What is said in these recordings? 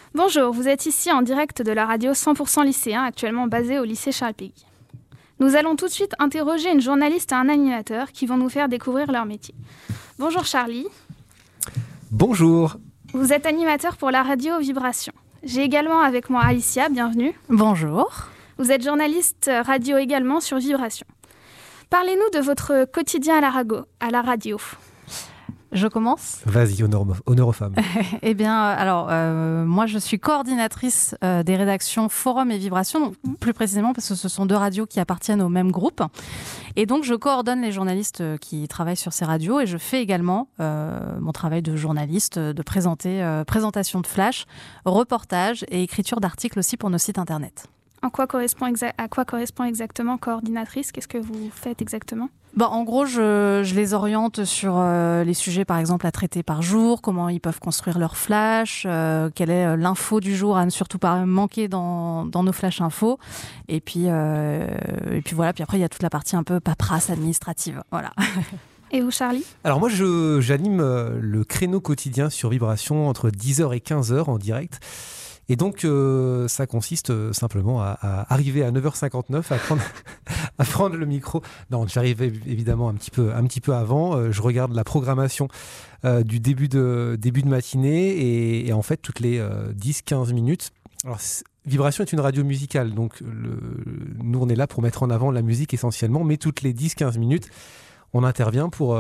Bonjour, vous êtes ici en direct de la radio 100% lycéen, actuellement basée au lycée Charles Péguy. Nous allons tout de suite interroger une journaliste et un animateur qui vont nous faire découvrir leur métier. Bonjour Charlie. Bonjour. Vous êtes animateur pour la radio Vibration. J'ai également avec moi Alicia, bienvenue. Bonjour. Vous êtes journaliste radio également sur Vibration. Parlez-nous de votre quotidien à la radio. Je commence ? Vas-y, honneur aux femmes. Eh bien, alors, moi, je suis coordinatrice des rédactions Forum et Vibration, donc, plus précisément parce que ce sont deux radios qui appartiennent au même groupe. Et donc, je coordonne les journalistes qui travaillent sur ces radios et je fais également mon travail de journaliste, de présentation de flash, reportage et écriture d'articles aussi pour nos sites internet. À quoi correspond exactement coordinatrice ? Qu'est-ce que vous faites exactement ? En gros, je les oriente sur les sujets, par exemple, à traiter par jour, comment ils peuvent construire leur flash, quelle est l'info du jour à ne surtout pas manquer dans nos flash infos. Et puis voilà. Puis après, il y a toute la partie un peu paperasse administrative. Voilà. Et vous, Charlie ? Alors moi, j'anime le créneau quotidien sur Vibration entre 10h et 15h en direct. Et donc, ça consiste simplement à arriver à 9h59, à prendre le micro. Non, j'arrive évidemment un petit peu avant. Je regarde la programmation du début de matinée et en fait, toutes les 10-15 minutes. Alors, Vibration est une radio musicale, donc nous, on est là pour mettre en avant la musique essentiellement, mais toutes les 10-15 minutes, on intervient pour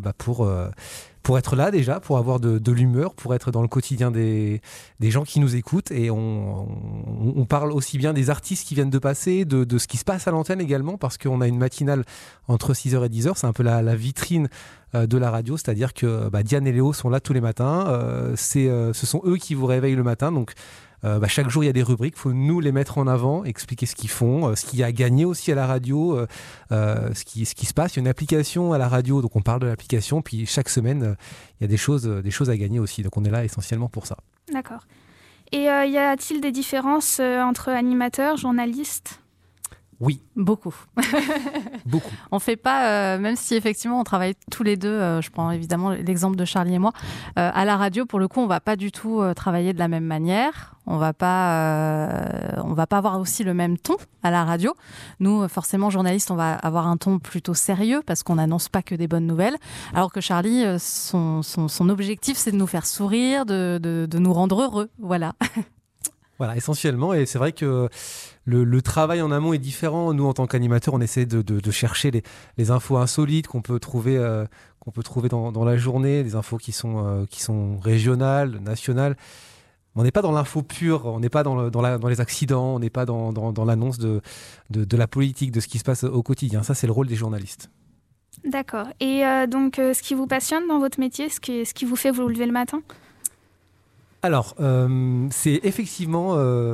être là déjà, pour avoir de l'humeur, pour être dans le quotidien des gens qui nous écoutent. Et on parle aussi bien des artistes qui viennent de passer, de ce qui se passe à l'antenne également, parce qu'on a une matinale entre 6h et 10h. C'est un peu la vitrine de la radio, c'est-à-dire que Diane et Léo sont là tous les matins. Ce sont eux qui vous réveillent le matin, donc chaque jour il y a des rubriques, il faut nous les mettre en avant, expliquer ce qu'ils font, ce qu'il y a à gagner aussi à la radio, ce qui se passe. Il y a une application à la radio, donc on parle de l'application, puis chaque semaine il y a des choses à gagner aussi, donc on est là essentiellement pour ça. D'accord. Et y a-t-il des différences entre animateurs, journalistes ? Oui. Beaucoup. Beaucoup. On fait pas, même si effectivement on travaille tous les deux, je prends évidemment l'exemple de Charlie et moi, à la radio, pour le coup, on va pas du tout travailler de la même manière. On va pas avoir aussi le même ton à la radio. Nous, forcément, journalistes, on va avoir un ton plutôt sérieux parce qu'on n'annonce pas que des bonnes nouvelles. Alors que Charlie, son objectif, c'est de nous faire sourire, de nous rendre heureux. Voilà. Voilà, essentiellement. Et c'est vrai que le travail en amont est différent. Nous, en tant qu'animateurs, on essaie de chercher les infos insolites qu'on peut trouver dans la journée, des infos qui sont régionales, nationales. On n'est pas dans l'info pure, on n'est pas dans les accidents, on n'est pas dans l'annonce de la politique, de ce qui se passe au quotidien. Ça, c'est le rôle des journalistes. D'accord. Et donc, ce qui vous passionne dans votre métier, ce qui vous fait vous lever le matin ? Alors, c'est effectivement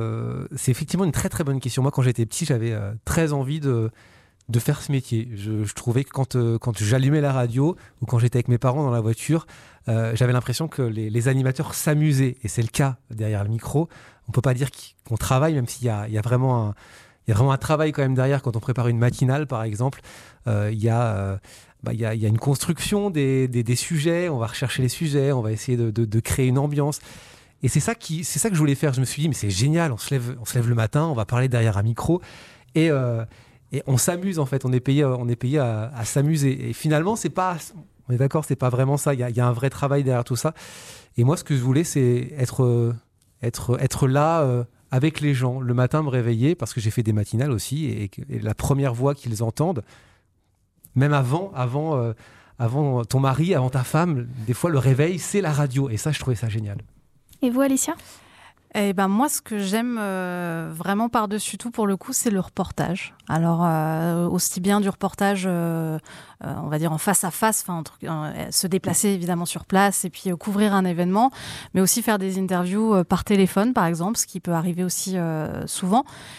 une très très bonne question. Moi, quand j'étais petit, j'avais très envie de faire ce métier. Je trouvais que quand j'allumais la radio ou quand j'étais avec mes parents dans la voiture, j'avais l'impression que les animateurs s'amusaient. Et c'est le cas derrière le micro. On peut pas dire qu'on travaille, même s'il y a vraiment un travail quand même derrière. Quand on prépare une matinale, par exemple, il y a une construction des sujets. On va rechercher les sujets, on va essayer de créer une ambiance. Et c'est ça que je voulais faire. Je me suis dit, mais c'est génial, on se lève le matin, on va parler derrière un micro et on s'amuse en fait. On est payé à s'amuser. Et finalement, on est d'accord, c'est pas vraiment ça. Il y a un vrai travail derrière tout ça. Et moi, ce que je voulais, c'est être là avec les gens le matin, me réveiller, parce que j'ai fait des matinales aussi, et la première voix qu'ils entendent, même avant ton mari, avant ta femme, des fois le réveil, c'est la radio. Et ça, je trouvais ça génial. Et vous, Alicia ? Eh ben moi, ce que j'aime vraiment par-dessus tout, pour le coup, c'est le reportage. Alors, aussi bien du reportage, on va dire en face à face, se déplacer évidemment sur place et puis couvrir un événement, mais aussi faire des interviews par téléphone, par exemple, ce qui peut arriver aussi souvent.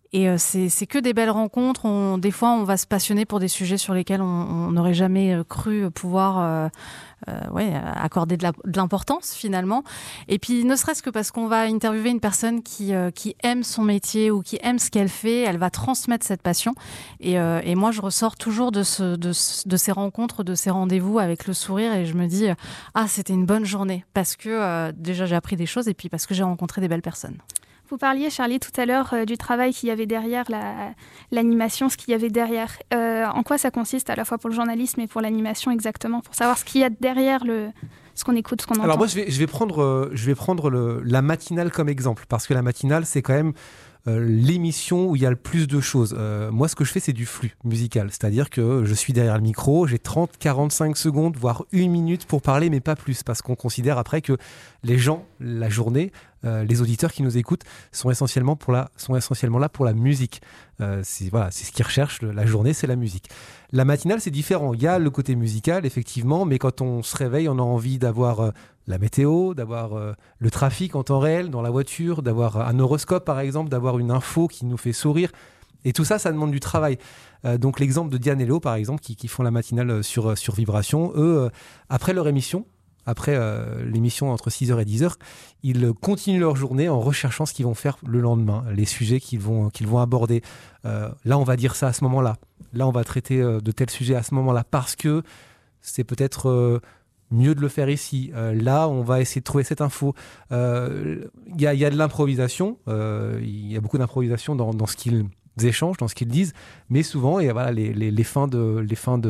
Et c'est que des belles rencontres. Des fois, on va se passionner pour des sujets sur lesquels on n'aurait jamais cru pouvoir accorder de l'importance finalement. Et puis, ne serait-ce que parce qu'on va interviewer une personne qui aime son métier ou qui aime ce qu'elle fait, elle va transmettre cette passion. Et moi, je ressors toujours de ces rencontres, de ces rendez-vous avec le sourire et je me dis c'était une bonne journée parce que déjà j'ai appris des choses et puis parce que j'ai rencontré des belles personnes. Vous parliez, Charlie, tout à l'heure du travail qu'il y avait derrière l'animation, ce qu'il y avait derrière. En quoi ça consiste à la fois pour le journalisme et pour l'animation exactement, pour savoir ce qu'il y a derrière ce qu'on écoute, ce qu'on entend. Alors moi, je vais prendre la matinale comme exemple, parce que la matinale, c'est quand même l'émission où il y a le plus de choses. Moi, ce que je fais, c'est du flux musical. C'est-à-dire que je suis derrière le micro, j'ai 30, 45 secondes, voire 1 minute pour parler, mais pas plus, parce qu'on considère après que les gens, la journée, les auditeurs qui nous écoutent sont essentiellement là pour la musique. C'est ce qu'ils recherchent. La journée, c'est la musique. La matinale, c'est différent. Il y a le côté musical, effectivement, mais quand on se réveille, on a envie d'avoir la météo, d'avoir le trafic en temps réel dans la voiture, d'avoir un horoscope, par exemple, d'avoir une info qui nous fait sourire. Et tout ça, ça demande du travail. Donc l'exemple de Diane et Léo, par exemple, qui font la matinale sur Vibration, eux, après leur émission, après l'émission entre 6h et 10h, ils continuent leur journée en recherchant ce qu'ils vont faire le lendemain, les sujets qu'ils vont aborder. Là, on va dire ça à ce moment-là. Là, on va traiter de tels sujets à ce moment-là parce que c'est peut-être mieux de le faire ici. Là, on va essayer de trouver cette info. Il y a de l'improvisation. Il y a beaucoup d'improvisation dans ce qu'ils échangent, dans ce qu'ils disent. Mais souvent, et voilà, les fins de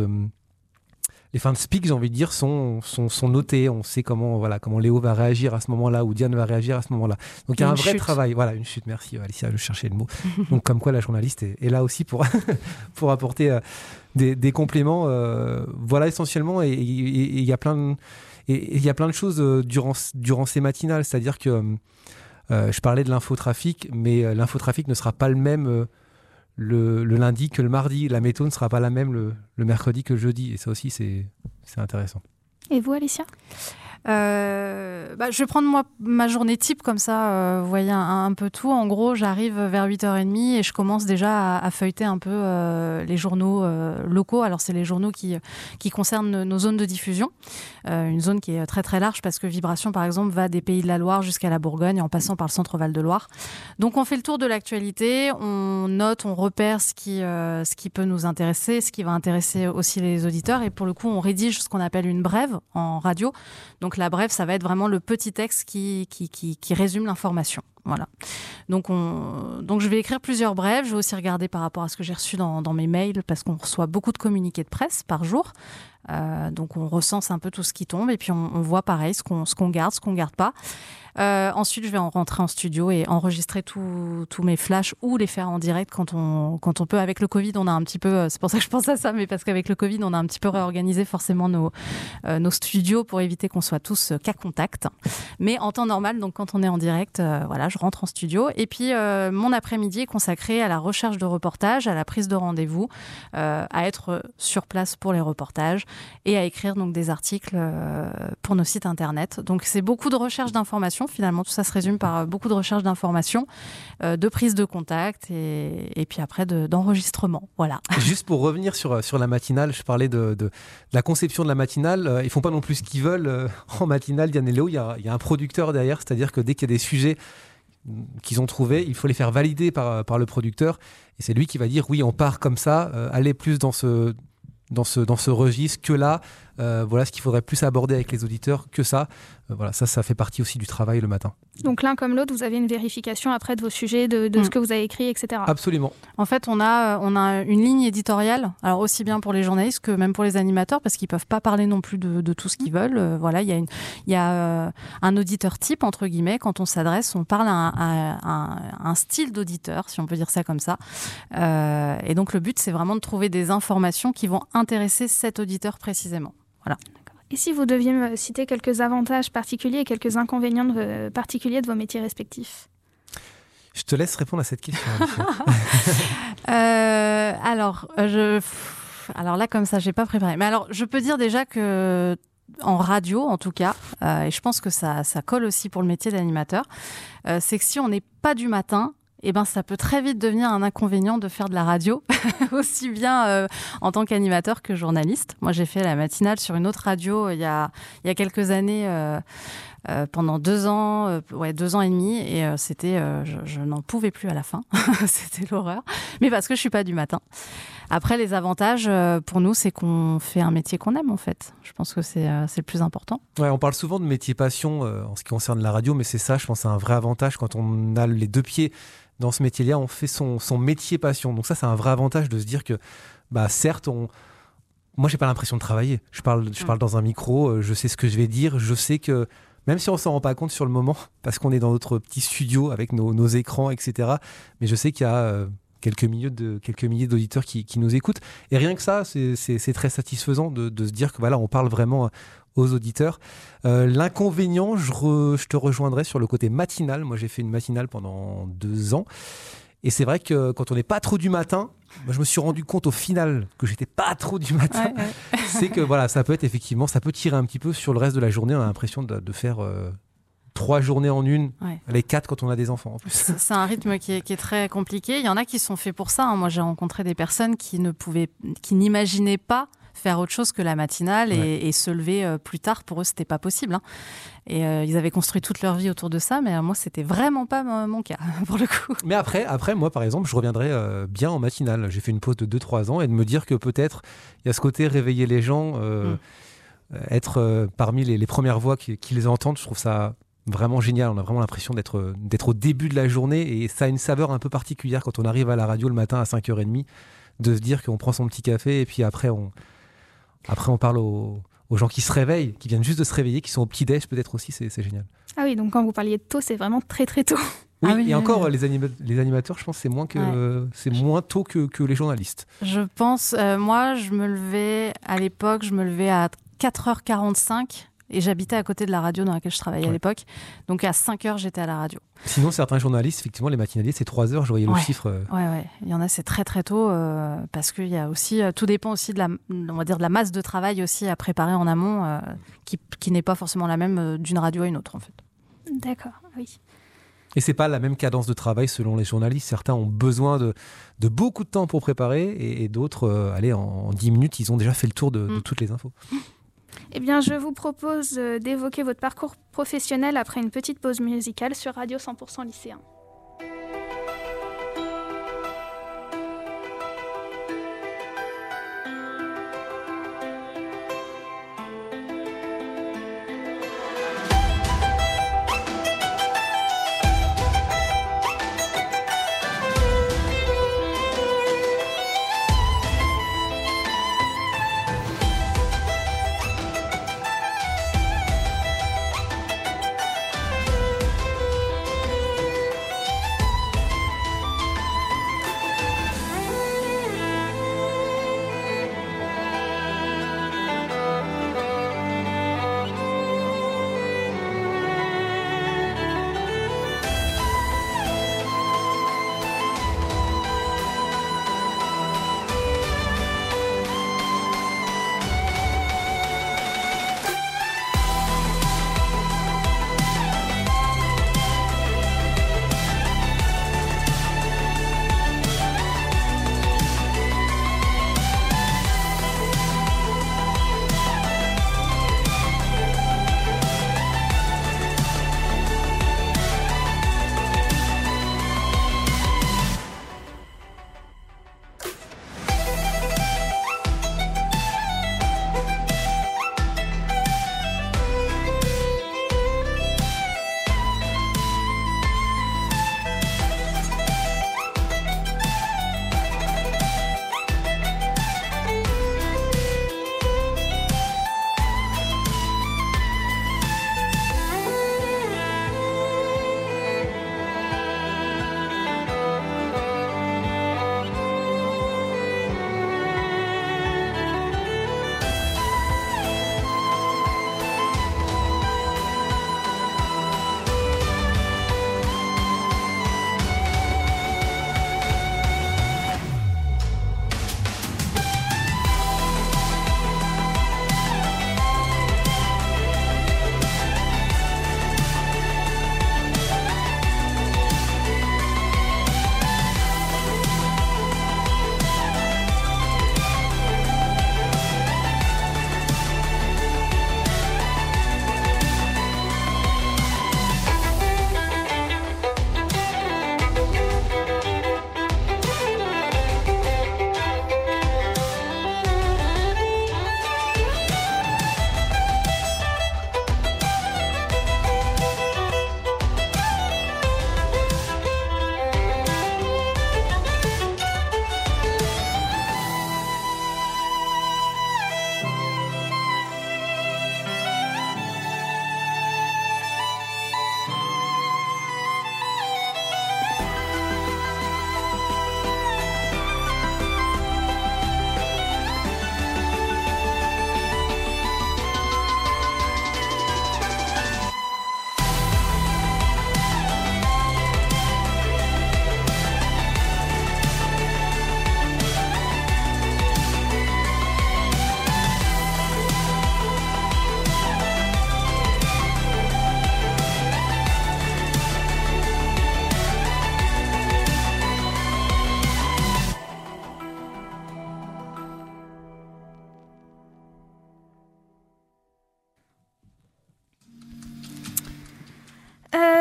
speak, j'ai envie de dire, sont notées. On sait comment Léo va réagir à ce moment-là ou Diane va réagir à ce moment-là. Donc il y a un vrai travail. Voilà, une chute. Merci Alicia, je cherchais le mot. Donc comme quoi la journaliste est là aussi pour apporter des compléments. Voilà essentiellement. Et il y a plein de choses durant ces matinales. C'est-à-dire que je parlais de l'infotrafic, mais l'infotrafic ne sera pas le même. Le lundi que le mardi, la météo ne sera pas la même le mercredi que le jeudi. Et ça aussi, c'est intéressant. Et vous, Alicia ? Je vais prendre ma journée type comme ça, vous voyez un peu tout. En gros, j'arrive vers 8h30 et je commence déjà à feuilleter un peu les journaux locaux. Alors, c'est les journaux qui concernent nos zones de diffusion. Une zone qui est très très large parce que Vibration, par exemple, va des Pays de la Loire jusqu'à la Bourgogne en passant par le centre Val-de-Loire. Donc, on fait le tour de l'actualité, on note, on repère ce qui peut nous intéresser, ce qui va intéresser aussi les auditeurs. Et pour le coup, on rédige ce qu'on appelle une brève en radio. Donc la brève, ça va être vraiment le petit texte qui résume l'information. Voilà. Donc je vais écrire plusieurs brèves. Je vais aussi regarder par rapport à ce que j'ai reçu dans mes mails parce qu'on reçoit beaucoup de communiqués de presse par jour. Donc on recense un peu tout ce qui tombe et puis on voit pareil ce qu'on garde, ce qu'on garde pas. Ensuite, je vais rentrer en studio et enregistrer tous mes flashs ou les faire en direct quand on peut. Avec le Covid, on a un petit peu, c'est pour ça que je pense à ça, mais parce qu'avec le Covid, on a un petit peu réorganisé forcément nos studios pour éviter qu'on soit tous cas contact. Mais en temps normal, donc quand on est en direct, je rentre en studio. Et puis, mon après-midi est consacré à la recherche de reportages, à la prise de rendez-vous, à être sur place pour les reportages et à écrire donc des articles pour nos sites internet. Donc, c'est beaucoup de recherche d'informations. Finalement, tout ça se résume par beaucoup de recherche d'informations, de prise de contact et puis après d'enregistrement. Voilà. Juste pour revenir sur la matinale, je parlais de la conception de la matinale. Ils font pas non plus ce qu'ils veulent en matinale, Diane et Léo. Il y a un producteur derrière, c'est-à-dire que dès qu'il y a des sujets qu'ils ont trouvés, il faut les faire valider par le producteur. Et c'est lui qui va dire oui, on part comme ça, allez plus dans ce registre que là. Voilà ce qu'il faudrait plus aborder avec les auditeurs que ça. Ça fait partie aussi du travail le matin. Donc l'un comme l'autre, vous avez une vérification après de vos sujets, de ce que vous avez écrit, etc. Absolument. En fait, on a une ligne éditoriale, alors aussi bien pour les journalistes que même pour les animateurs, parce qu'ils peuvent pas parler non plus de tout ce qu'ils veulent. Il y a un auditeur type, entre guillemets, quand on s'adresse, on parle à un style d'auditeur, si on peut dire ça comme ça. Et donc le but, c'est vraiment de trouver des informations qui vont intéresser cet auditeur précisément. Voilà. Et si vous deviez me citer quelques avantages particuliers et quelques inconvénients particuliers de vos métiers respectifs ? Je te laisse répondre à cette question. Alors là, comme ça, j'ai pas préparé. Mais alors, je peux dire déjà que en radio, en tout cas, et je pense que ça colle aussi pour le métier d'animateur, c'est que si on n'est pas du matin, eh ben, ça peut très vite devenir un inconvénient de faire de la radio, aussi bien en tant qu'animateur que journaliste. Moi, j'ai fait la matinale sur une autre radio il y a quelques années, pendant 2 ans, 2 ans et demi, et je n'en pouvais plus à la fin. C'était l'horreur. Mais parce que je suis pas du matin. Après, les avantages pour nous, c'est qu'on fait un métier qu'on aime, en fait. Je pense que c'est le plus important. Ouais, on parle souvent de métier passion en ce qui concerne la radio, mais c'est ça, je pense, c'est un vrai avantage quand on a les 2 pieds dans ce métier-là, on fait son métier passion. Donc ça, c'est un vrai avantage de se dire que, certes, moi, j'ai pas l'impression de travailler. Je parle dans un micro, je sais ce que je vais dire, je sais que, même si on s'en rend pas compte sur le moment, parce qu'on est dans notre petit studio avec nos écrans, etc., mais je sais qu'il y a quelques milliers d'auditeurs qui nous écoutent. Et rien que ça, c'est très satisfaisant de se dire que voilà, on parle vraiment aux auditeurs. L'inconvénient, je te rejoindrai sur le côté matinal. Moi, j'ai fait une matinale pendant 2 ans. Et c'est vrai que quand on n'est pas trop du matin, moi, je me suis rendu compte au final que j'étais pas trop du matin. Ouais. C'est que voilà, ça peut être effectivement, ça peut tirer un petit peu sur le reste de la journée. On a l'impression de faire 3 journées en une, les 4 quand on a des enfants en plus. C'est un rythme qui est très compliqué. Il y en a qui sont faits pour ça. Moi, j'ai rencontré des personnes qui n'imaginaient pas faire autre chose que la matinale et se lever plus tard. Pour eux, c'était pas possible. Et ils avaient construit toute leur vie autour de ça, mais moi, c'était vraiment pas mon cas, pour le coup. Mais après, moi, par exemple, je reviendrai bien en matinale. J'ai fait une pause de 2-3 ans et de me dire que peut-être, il y a ce côté réveiller les gens, être parmi les premières voix qui les entendent, je trouve ça vraiment génial. On a vraiment l'impression d'être au début de la journée et ça a une saveur un peu particulière quand on arrive à la radio le matin à 5h30, de se dire qu'on prend son petit café et puis après on parle aux gens qui se réveillent, qui viennent juste de se réveiller, qui sont au petit-déj peut-être aussi, c'est génial. Ah oui, donc quand vous parliez de tôt, c'est vraiment très très tôt. Oui, et encore, les animateurs, je pense que c'est moins tôt que les journalistes. Je pense, moi, à l'époque, je me levais à 4h45 et j'habitais à côté de la radio dans laquelle je travaillais à l'époque. Donc à 5h, j'étais à la radio. Sinon, certains journalistes, effectivement, les matinaliers, c'est 3h, je voyais le chiffre. Ouais. Il y en a, c'est très très tôt parce qu'il y a aussi, tout dépend aussi de la masse de travail aussi à préparer en amont qui n'est pas forcément la même d'une radio à une autre en fait. D'accord, oui. Et c'est pas la même cadence de travail selon les journalistes. Certains ont besoin de beaucoup de temps pour préparer et d'autres, en 10 minutes, ils ont déjà fait le tour de toutes les infos. Eh bien, je vous propose d'évoquer votre parcours professionnel après une petite pause musicale sur Radio 100% lycéen.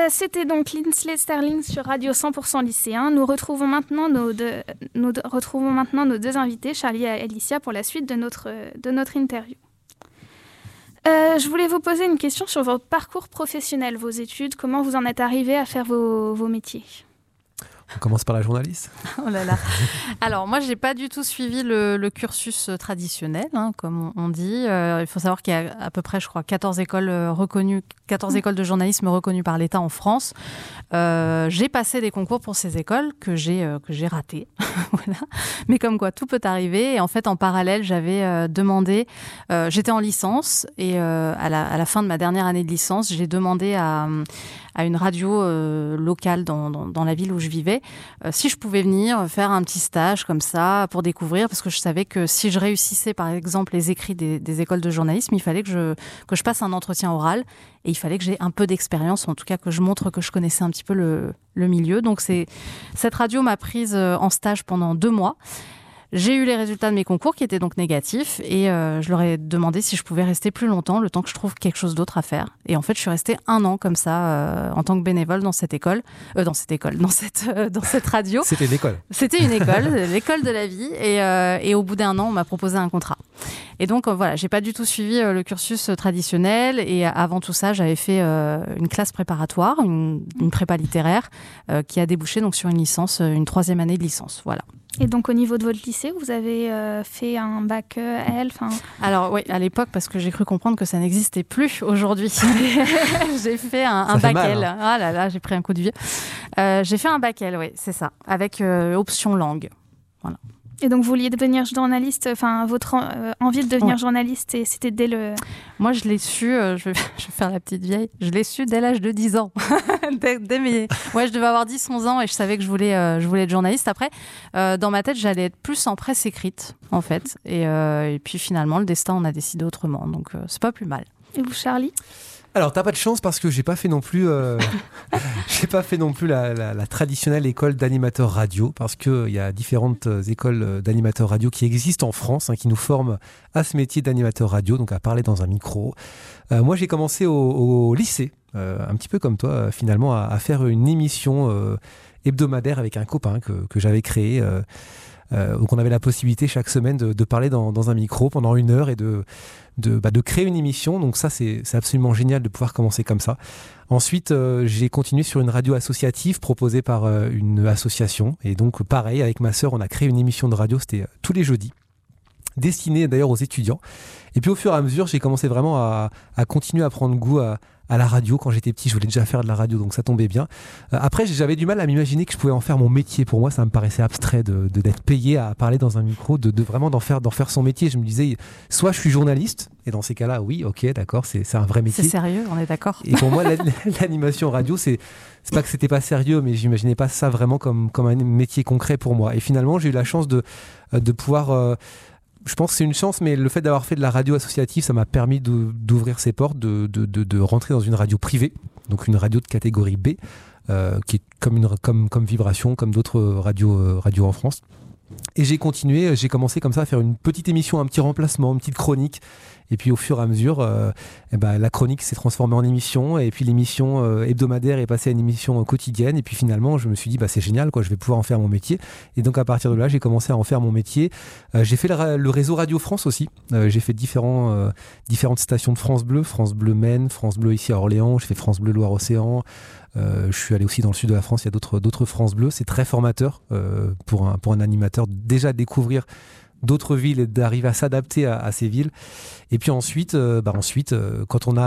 C'était donc Lindsay Sterling sur Radio 100% lycéen. Nous retrouvons maintenant nos deux invités, Charlie et Alicia, pour la suite de notre interview. Je voulais vous poser une question sur votre parcours professionnel, vos études. Comment vous en êtes arrivé à faire vos métiers ? On commence par la journaliste. Oh là là. Alors, moi, je n'ai pas du tout suivi le cursus traditionnel, comme on dit. Il faut savoir qu'il y a à peu près, je crois, 14 écoles de journalisme reconnues par l'État en France. J'ai passé des concours pour ces écoles que j'ai ratées. Voilà. Mais comme quoi, tout peut arriver. Et en fait, en parallèle, j'avais demandé... j'étais en licence et à la fin de ma dernière année de licence, j'ai demandé à une radio locale dans la ville où je vivais, si je pouvais venir faire un petit stage comme ça pour découvrir, parce que je savais que si je réussissais par exemple les écrits des écoles de journalisme, il fallait que je passe un entretien oral et il fallait que j'ai un peu d'expérience, en tout cas que je montre que je connaissais un petit peu le milieu. Donc cette radio m'a prise en stage pendant 2 mois. J'ai eu les résultats de mes concours qui étaient donc négatifs et je leur ai demandé si je pouvais rester plus longtemps, le temps que je trouve quelque chose d'autre à faire. Et en fait, je suis restée 1 an comme ça en tant que bénévole dans cette radio. C'était l'école. C'était une école, l'école de la vie. Et au bout d'1 an, on m'a proposé un contrat. Et donc voilà, j'ai pas du tout suivi le cursus traditionnel. Et avant tout ça, j'avais fait une classe préparatoire, une prépa littéraire, qui a débouché donc sur une licence, une 3e année de licence. Voilà. Et donc, au niveau de votre lycée, vous avez fait un bac L Alors, oui, à l'époque, parce que j'ai cru comprendre que ça n'existait plus aujourd'hui. J'ai fait un bac L. Ah là là, j'ai pris un coup de vieux. J'ai fait un bac L, oui, c'est ça, avec option langue. Voilà. Et donc, vous vouliez devenir journaliste, votre envie de devenir journaliste, et c'était dès le... Moi, je l'ai su, je vais faire la petite vieille, je l'ai su dès l'âge de 10 ans. Ouais, je devais avoir 10-11 ans et je savais que je voulais être journaliste. Après, dans ma tête, j'allais être plus en presse écrite, en fait. Et puis finalement, le destin en a décidé autrement. Donc, c'est pas plus mal. Et vous, Charlie ? Alors, t'as pas de chance parce que j'ai pas fait non plus la traditionnelle école d'animateur radio, parce qu'il y a différentes écoles d'animateurs radio qui existent en France, qui nous forment à ce métier d'animateur radio, donc à parler dans un micro. Moi, j'ai commencé au lycée, un petit peu comme toi, finalement, à faire une émission hebdomadaire avec un copain que j'avais créé. Donc, on avait la possibilité chaque semaine de parler dans un micro pendant 1 heure et de créer une émission. Donc ça, c'est absolument génial de pouvoir commencer comme ça. Ensuite, j'ai continué sur une radio associative proposée par une association. Et donc, pareil, avec ma sœur, on a créé une émission de radio. C'était tous les jeudis, destinée d'ailleurs aux étudiants. Et puis, au fur et à mesure, j'ai commencé vraiment à continuer à prendre goût à la radio. Quand j'étais petit, je voulais déjà faire de la radio, donc ça tombait bien. Après, j'avais du mal à m'imaginer que je pouvais en faire mon métier. Pour moi, ça me paraissait abstrait d'être payé à parler dans un micro, de vraiment d'en faire son métier. Je me disais, soit je suis journaliste, et dans ces cas-là, oui, ok, d'accord, c'est un vrai métier. C'est sérieux, on est d'accord. Et pour moi, l'animation radio, c'est pas que c'était pas sérieux, mais j'imaginais pas ça vraiment comme un métier concret pour moi. Et finalement, j'ai eu la chance de pouvoir... je pense que c'est une chance, mais le fait d'avoir fait de la radio associative, ça m'a permis d'ouvrir ses portes, de rentrer dans une radio privée, donc une radio de catégorie B, qui est comme Vibration, comme d'autres radios en France. Et j'ai commencé comme ça à faire une petite émission, un petit remplacement, une petite chronique. Et puis au fur et à mesure, la chronique s'est transformée en émission, et puis l'émission hebdomadaire est passée à une émission quotidienne. Et puis finalement, je me suis dit, c'est génial, je vais pouvoir en faire mon métier. Et donc à partir de là, j'ai commencé à en faire mon métier. J'ai fait le réseau Radio France aussi. J'ai fait différentes stations de France Bleu Maine, France Bleu ici à Orléans. J'ai fait France Bleu Loire-Océan. Je suis allé aussi dans le sud de la France. Il y a d'autres France Bleu. C'est très formateur pour un animateur déjà de découvrir d'autres villes et d'arriver à s'adapter à ces villes. Et puis ensuite, quand on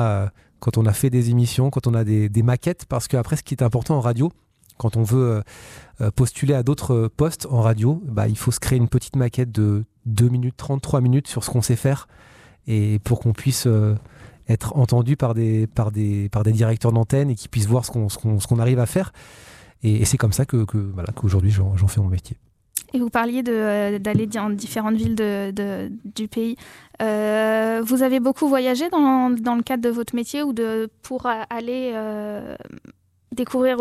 a fait des émissions, quand on a des maquettes, parce qu'après, ce qui est important en radio, quand on veut postuler à d'autres postes en radio, il faut se créer une petite maquette de 2 minutes 30, 3 minutes sur ce qu'on sait faire, et pour qu'on puisse être entendu par des directeurs d'antenne et qu'ils puissent voir ce qu'on arrive à faire. Et c'est comme ça qu'aujourd'hui, j'en fais mon métier. Et vous parliez d'aller dans différentes villes du pays. Vous avez beaucoup voyagé dans le cadre de votre métier ou pour aller découvrir autre chose ?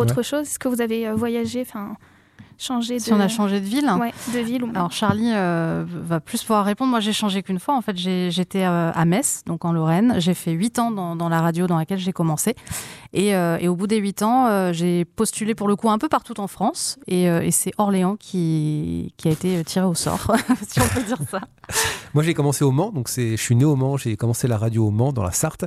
Est-ce que vous avez voyagé changé de... Si on a changé de ville. Ouais, de ville ou même. Alors Charlie va plus pouvoir répondre. Moi, j'ai changé qu'une fois. En fait, j'étais à Metz, donc en Lorraine. J'ai fait 8 ans dans la radio dans laquelle j'ai commencé. Et au bout des 8 ans, j'ai postulé pour le coup un peu partout en France. Et c'est Orléans qui a été tiré au sort, si on peut dire ça. Moi, j'ai commencé au Mans. Donc je suis né au Mans. J'ai commencé la radio au Mans, dans la Sarthe.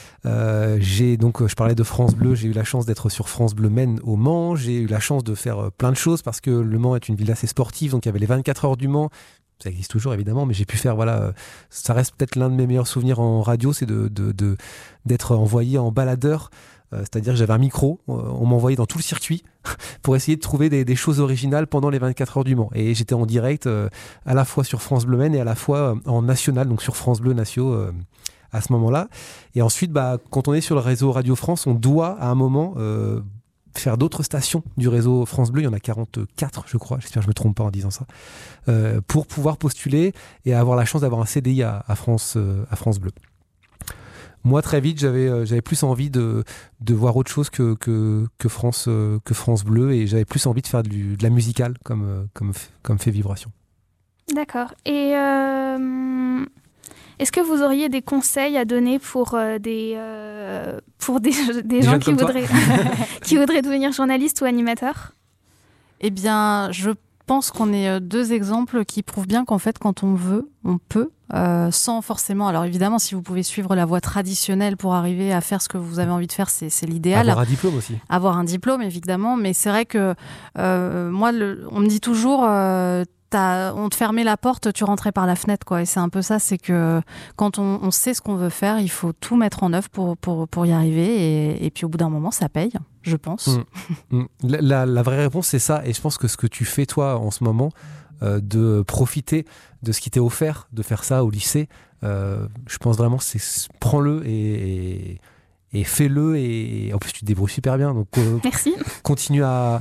Je parlais de France Bleu, j'ai eu la chance d'être sur France Bleu Maine au Mans, j'ai eu la chance de faire plein de choses parce que le Mans est une ville assez sportive, donc il y avait les 24 heures du Mans, ça existe toujours évidemment, mais j'ai pu faire, ça reste peut-être l'un de mes meilleurs souvenirs en radio, c'est d'être envoyé en baladeur, c'est-à-dire que j'avais un micro, on m'envoyait dans tout le circuit pour essayer de trouver des choses originales pendant les 24 heures du Mans, et j'étais en direct à la fois sur France Bleu Maine et à la fois en national, donc sur France Bleu Natio, à ce moment-là. Et ensuite, quand on est sur le réseau Radio France, on doit à un moment faire d'autres stations du réseau France Bleu. Il y en a 44, je crois. J'espère que je ne me trompe pas en disant ça. Pour pouvoir postuler et avoir la chance d'avoir un CDI à France Bleu. Moi, très vite, j'avais plus envie de voir autre chose que France Bleu, et j'avais plus envie de faire de la musicale comme fait Vibration. D'accord. Et est-ce que vous auriez des conseils à donner pour des gens qui voudraient devenir journalistes ou animateurs ? Eh bien, je pense qu'on est 2 exemples qui prouvent bien qu'en fait, quand on veut, on peut, sans forcément... Alors évidemment, si vous pouvez suivre la voie traditionnelle pour arriver à faire ce que vous avez envie de faire, c'est l'idéal. Avoir un diplôme aussi. Avoir un diplôme, évidemment. Mais c'est vrai que moi, on me dit toujours... on te fermait la porte, tu rentrais par la fenêtre, quoi. Et c'est un peu ça, c'est que quand on sait ce qu'on veut faire, il faut tout mettre en œuvre pour y arriver. Et puis au bout d'un moment, ça paye, je pense. La vraie réponse, c'est ça. Et je pense que ce que tu fais, toi, en ce moment, de profiter de ce qui t'est offert, de faire ça au lycée, je pense vraiment, prends-le et fais-le. Et en plus, tu te débrouilles super bien. Donc, merci. Continue à...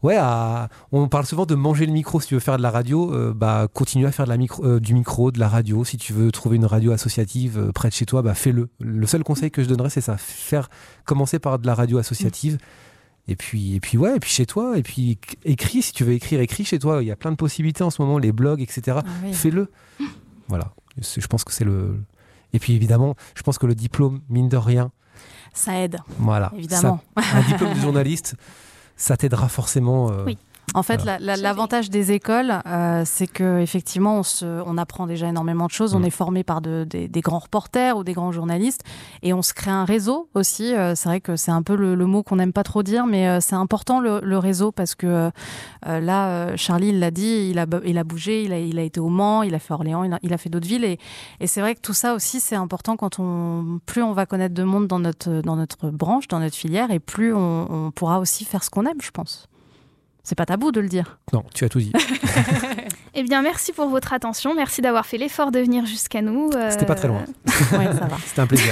on parle souvent de manger le micro. Si tu veux faire de la radio, continue à faire du micro, de la radio. Si tu veux trouver une radio associative près de chez toi, fais-le. Le seul conseil que je donnerais, c'est ça. Commencer par de la radio associative. Et puis chez toi. Et puis écris, si tu veux écris chez toi. Il y a plein de possibilités en ce moment, les blogs, etc. Ah oui. Fais-le. Voilà. Je pense que c'est le... Et puis évidemment, je pense que le diplôme, mine de rien... Ça aide. Voilà. Évidemment. Un diplôme de journaliste... ça t'aidera forcément. Oui. En fait, l'avantage des écoles, c'est qu'effectivement, on apprend déjà énormément de choses. On est formé par des grands reporters ou des grands journalistes, et on se crée un réseau aussi. C'est vrai que c'est un peu le mot qu'on n'aime pas trop dire, mais c'est important le réseau, parce que là, Charlie, il l'a dit, il a bougé, il a été au Mans, il a fait Orléans, il a fait d'autres villes, et c'est vrai que tout ça aussi, c'est important. Plus on va connaître de monde dans notre branche, dans notre filière, et plus on pourra aussi faire ce qu'on aime, je pense. C'est pas tabou de le dire. Non, tu as tout dit. Eh bien, merci pour votre attention. Merci d'avoir fait l'effort de venir jusqu'à nous. C'était pas très loin. Ouais, ça va. C'était un plaisir.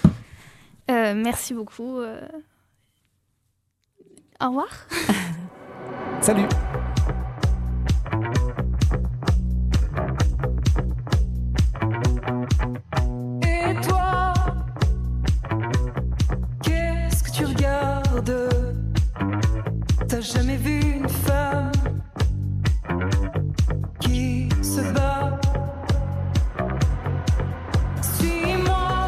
Merci beaucoup. Au revoir. Salut. Et toi, qu'est-ce que tu regardes ? T'as jamais vu une femme qui se bat? Suis-moi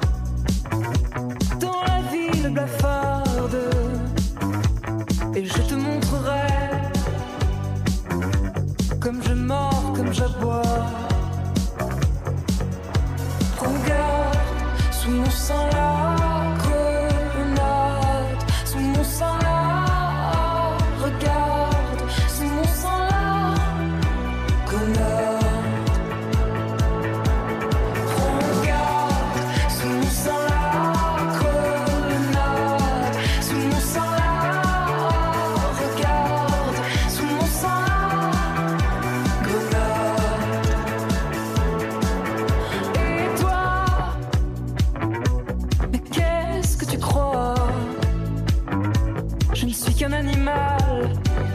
dans la ville blafarde et je te montrerai comme je mords, comme j'aboie. Regarde sous mon sang la grenade, sous mon sang la... Regarde, sous mon sang la grenade. Regarde, sous mon sang la grenade, sous mon sang la... Regarde, sous mon sang la grenade. Et toi, mais qu'est-ce que tu crois? Je ne suis qu'un animal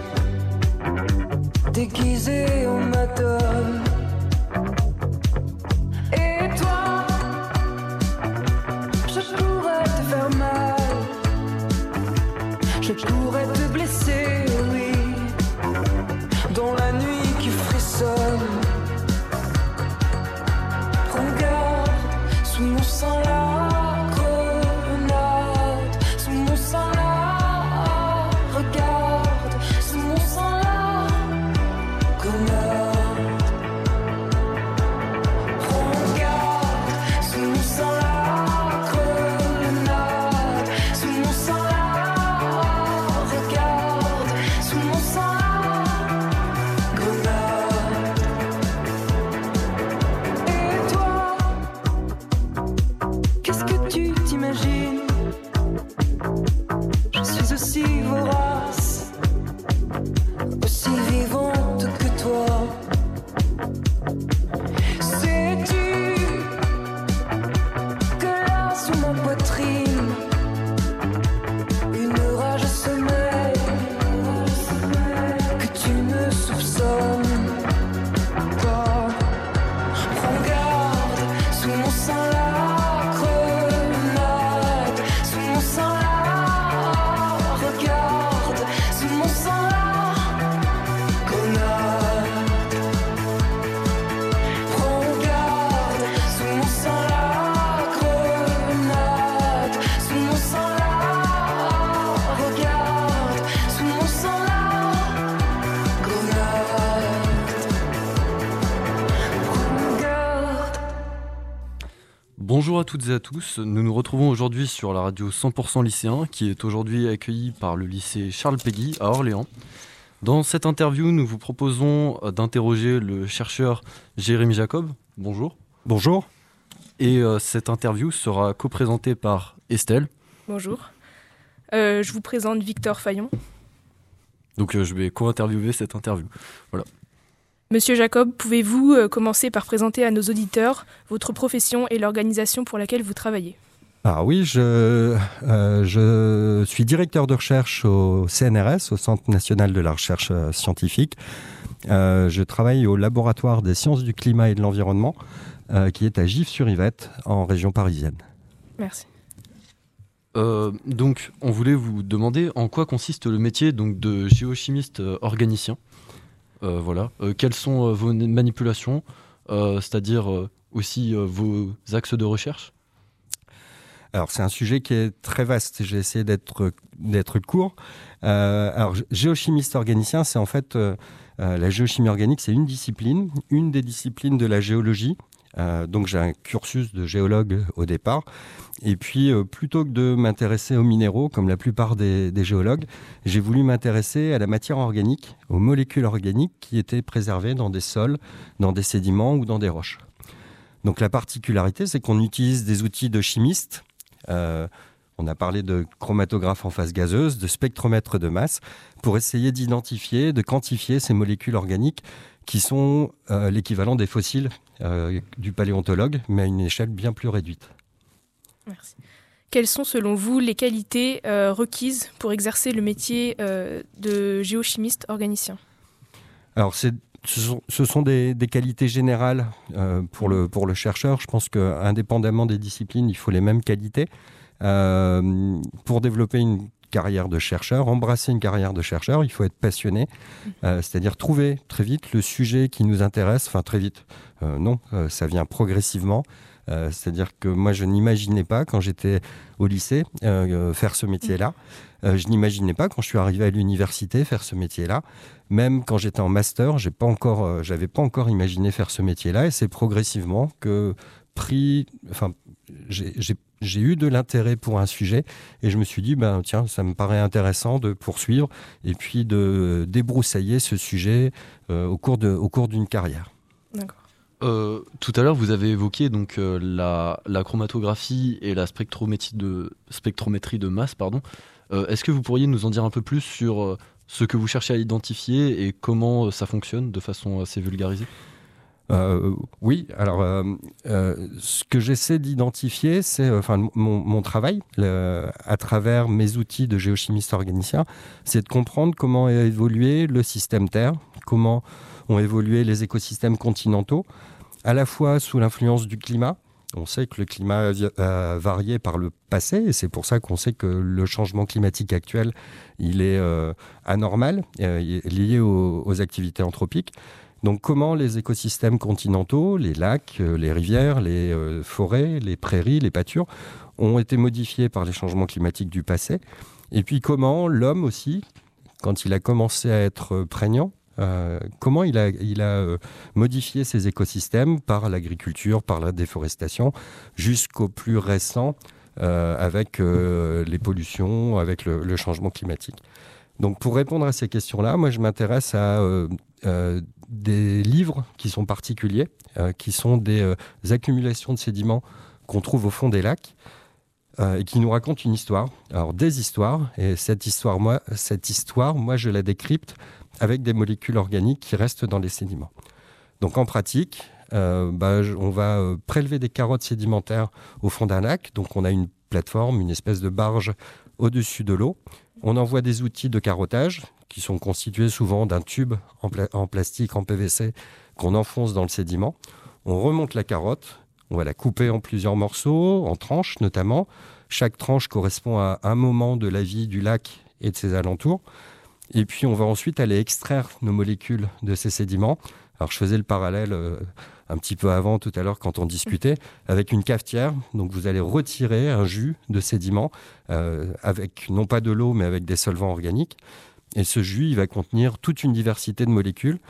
déguisé en madone. Et toi, je pourrais te faire mal, je pourrais te blesser, oui. Bonjour à toutes et à tous, nous nous retrouvons aujourd'hui sur la radio 100% lycéen qui est aujourd'hui accueillie par le lycée Charles Péguy à Orléans. Dans cette interview, nous vous proposons d'interroger le chercheur Jérémy Jacob. Bonjour. Bonjour. Et cette interview sera co-présentée par Estelle. Bonjour. Je vous présente Victor Fayon. Donc je vais co-interviewer cette interview. Voilà. Monsieur Jacob, pouvez-vous commencer par présenter à nos auditeurs votre profession et l'organisation pour laquelle vous travaillez ? Ah oui, je suis directeur de recherche au CNRS, au Centre national de la recherche scientifique. Je travaille au laboratoire des sciences du climat et de l'environnement, qui est à Gif-sur-Yvette, en région parisienne. Merci. Donc, on voulait vous demander en quoi consiste le métier donc, de géochimiste organicien. Voilà. Quelles sont vos manipulations, c'est-à-dire aussi vos axes de recherche ? Alors, c'est un sujet qui est très vaste. J'ai essayé d'être court. Alors, géochimiste organicien, c'est en fait... la géochimie organique, c'est une des disciplines de la géologie. Donc j'ai un cursus de géologue au départ. Et puis, plutôt que de m'intéresser aux minéraux, comme la plupart des géologues, j'ai voulu m'intéresser à la matière organique, aux molécules organiques qui étaient préservées dans des sols, dans des sédiments ou dans des roches. Donc la particularité, c'est qu'on utilise des outils de chimistes. On a parlé de chromatographe en phase gazeuse, de spectromètre de masse, pour essayer d'identifier, de quantifier ces molécules organiques qui sont l'équivalent des fossiles du paléontologue, mais à une échelle bien plus réduite. Merci. Quelles sont selon vous les qualités requises pour exercer le métier de géochimiste organicien ? Alors ce sont des qualités générales pour le chercheur. Je pense qu'indépendamment des disciplines, il faut les mêmes qualités. Pour développer une carrière de chercheur, embrasser une carrière de chercheur, il faut être passionné, c'est-à-dire trouver très vite le sujet qui nous intéresse, enfin très vite, non, ça vient progressivement, c'est-à-dire que moi je n'imaginais pas quand j'étais au lycée faire ce métier-là, je n'imaginais pas quand je suis arrivé à l'université faire ce métier-là, même quand j'étais en master, j'avais pas encore imaginé faire ce métier-là, et c'est progressivement que j'ai eu de l'intérêt pour un sujet et je me suis dit, tiens, ça me paraît intéressant de poursuivre et puis de débroussailler ce sujet au cours d'une carrière. D'accord. Tout à l'heure, vous avez évoqué donc, la chromatographie et la spectrométrie de masse. Est-ce que vous pourriez nous en dire un peu plus sur ce que vous cherchez à identifier et comment ça fonctionne de façon assez vulgarisée ? Oui, alors ce que j'essaie d'identifier, c'est mon travail à travers mes outils de géochimiste organicien, c'est de comprendre comment a évolué le système Terre, comment ont évolué les écosystèmes continentaux, à la fois sous l'influence du climat. On sait que le climat a varié par le passé et c'est pour ça qu'on sait que le changement climatique actuel, il est anormal, lié aux activités anthropiques. Donc comment les écosystèmes continentaux, les lacs, les rivières, les forêts, les prairies, les pâtures ont été modifiés par les changements climatiques du passé. Et puis comment l'homme aussi, quand il a commencé à être prégnant, comment il a modifié ces écosystèmes par l'agriculture, par la déforestation, jusqu'au plus récent avec les pollutions, avec le changement climatique. Donc pour répondre à ces questions-là, moi je m'intéresse à des livres qui sont particuliers, qui sont des accumulations de sédiments qu'on trouve au fond des lacs et qui nous racontent une histoire. Alors des histoires, et cette histoire, moi je la décrypte avec des molécules organiques qui restent dans les sédiments. Donc en pratique, on va prélever des carottes sédimentaires au fond d'un lac. Donc on a une plateforme, une espèce de barge au-dessus de l'eau. On envoie des outils de carottage qui sont constitués souvent d'un tube en plastique, en PVC, qu'on enfonce dans le sédiment. On remonte la carotte, on va la couper en plusieurs morceaux, en tranches notamment. Chaque tranche correspond à un moment de la vie du lac et de ses alentours. Et puis on va ensuite aller extraire nos molécules de ces sédiments. Alors je faisais le parallèle un petit peu avant, tout à l'heure, quand on discutait, avec une cafetière. Donc vous allez retirer un jus de sédiments avec non pas de l'eau, mais avec des solvants organiques. Et ce jus, il va contenir toute une diversité de molécules.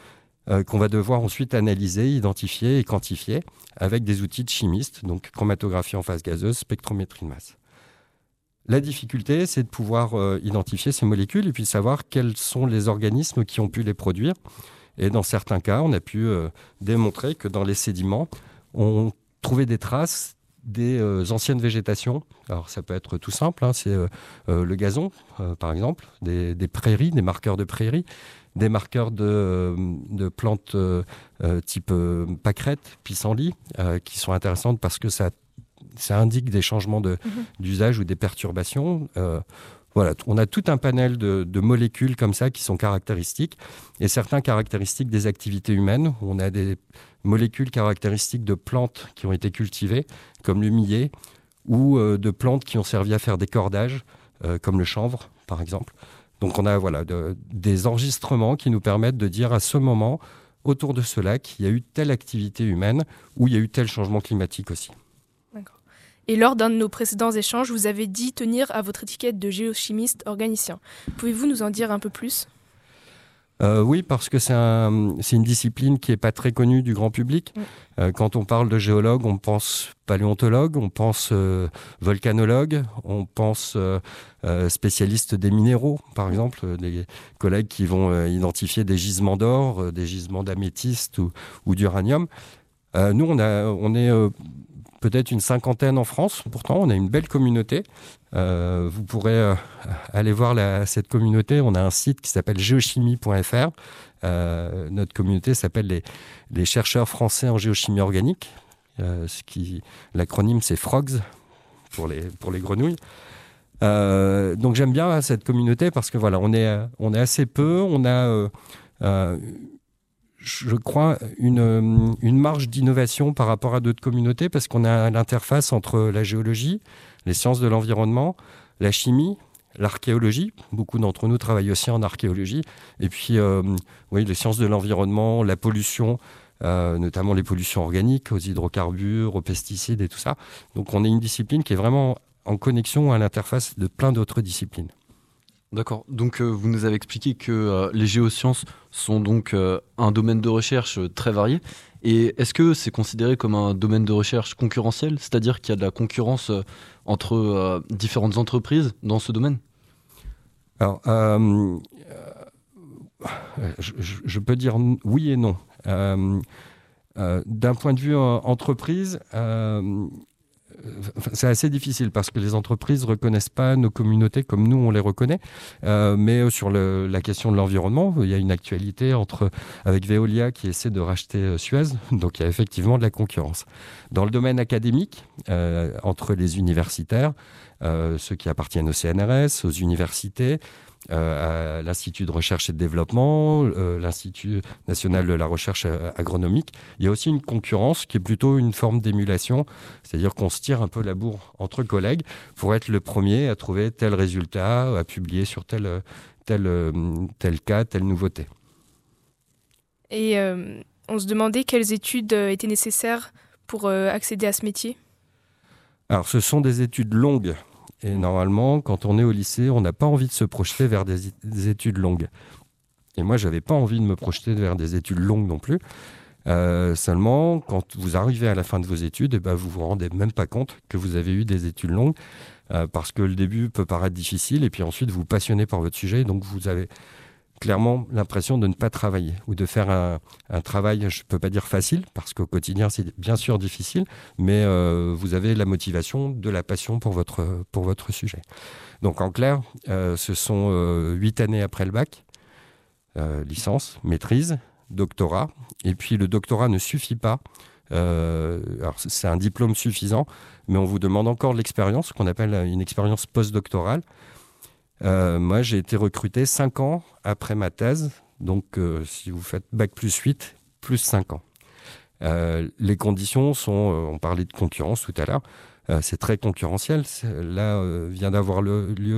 qu'on va devoir ensuite analyser, identifier et quantifier avec des outils de chimistes, donc chromatographie en phase gazeuse, spectrométrie de masse. La difficulté, c'est de pouvoir identifier ces molécules et puis savoir quels sont les organismes qui ont pu les produire. Et dans certains cas, on a pu démontrer que dans les sédiments, on trouvait des traces des anciennes végétations. Alors ça peut être tout simple, c'est le gazon, par exemple, des prairies, des marqueurs de prairies, des marqueurs de plantes type pâquerette, pissenlit, qui sont intéressantes parce que ça indique des changements d'usage ou des perturbations. Voilà, on a tout un panel de molécules comme ça qui sont caractéristiques et certains caractéristiques des activités humaines. On a des molécules caractéristiques de plantes qui ont été cultivées, comme le millet, ou de plantes qui ont servi à faire des cordages, comme le chanvre, par exemple. Donc on a des enregistrements qui nous permettent de dire à ce moment, autour de ce lac, il y a eu telle activité humaine ou il y a eu tel changement climatique aussi. D'accord. Et lors d'un de nos précédents échanges, vous avez dit tenir à votre étiquette de géochimiste organicien. Pouvez-vous nous en dire un peu plus ? Oui, parce que c'est une discipline qui n'est pas très connue du grand public. Quand on parle de géologue, on pense paléontologue, on pense volcanologue, on pense spécialiste des minéraux, par exemple, des collègues qui vont identifier des gisements d'or, des gisements d'améthyste ou d'uranium. Nous, on est peut-être une cinquantaine en France. Pourtant, on a une belle communauté. Vous pourrez aller voir cette communauté. On a un site qui s'appelle géochimie.fr. Notre communauté s'appelle les chercheurs français en géochimie organique. L'acronyme, c'est FROGS pour les grenouilles. Donc, j'aime bien cette communauté parce que voilà, on est assez peu. On a je crois, une marge d'innovation par rapport à d'autres communautés parce qu'on a l'interface entre la géologie, les sciences de l'environnement, la chimie, l'archéologie. Beaucoup d'entre nous travaillent aussi en archéologie. Et puis, les sciences de l'environnement, la pollution, notamment les pollutions organiques, aux hydrocarbures, aux pesticides et tout ça. Donc, on est une discipline qui est vraiment en connexion à l'interface de plein d'autres disciplines. D'accord. Donc, vous nous avez expliqué que les géosciences sont donc un domaine de recherche très varié. Et est-ce que c'est considéré comme un domaine de recherche concurrentiel, c'est-à-dire qu'il y a de la concurrence entre différentes entreprises dans ce domaine ? Alors, je peux dire oui et non. D'un point de vue entreprise, c'est assez difficile parce que les entreprises ne reconnaissent pas nos communautés comme nous on les reconnaît. Mais sur la question de l'environnement, il y a une actualité avec Veolia qui essaie de racheter Suez. Donc il y a effectivement de la concurrence. Dans le domaine académique, entre les universitaires, ceux qui appartiennent au CNRS, aux universités, à l'Institut de recherche et de développement, l'Institut national de la recherche agronomique. Il y a aussi une concurrence qui est plutôt une forme d'émulation, c'est-à-dire qu'on se tire un peu la bourre entre collègues pour être le premier à trouver tel résultat, à publier sur tel cas, telle nouveauté. Et on se demandait quelles études étaient nécessaires pour accéder à ce métier ? Alors, ce sont des études longues. Et normalement, quand on est au lycée, on n'a pas envie de se projeter vers des études longues. Et moi, je n'avais pas envie de me projeter vers des études longues non plus. Seulement, quand vous arrivez à la fin de vos études, vous vous rendez même pas compte que vous avez eu des études longues, parce que le début peut paraître difficile, et puis ensuite, vous vous passionnez par votre sujet, donc vous avez clairement l'impression de ne pas travailler ou de faire un travail, je ne peux pas dire facile, parce qu'au quotidien, c'est bien sûr difficile, mais vous avez la motivation, de la passion pour votre sujet. Donc en clair, ce sont 8 années après le bac, licence, maîtrise, doctorat, et puis le doctorat ne suffit pas. Alors c'est un diplôme suffisant, mais on vous demande encore de l'expérience, qu'on appelle une expérience postdoctorale. Moi, j'ai été recruté 5 ans après ma thèse. Donc, si vous faites bac plus 8, plus 5 ans. Les conditions sont... on parlait de concurrence tout à l'heure. C'est très concurrentiel. Là, vient d'avoir lieu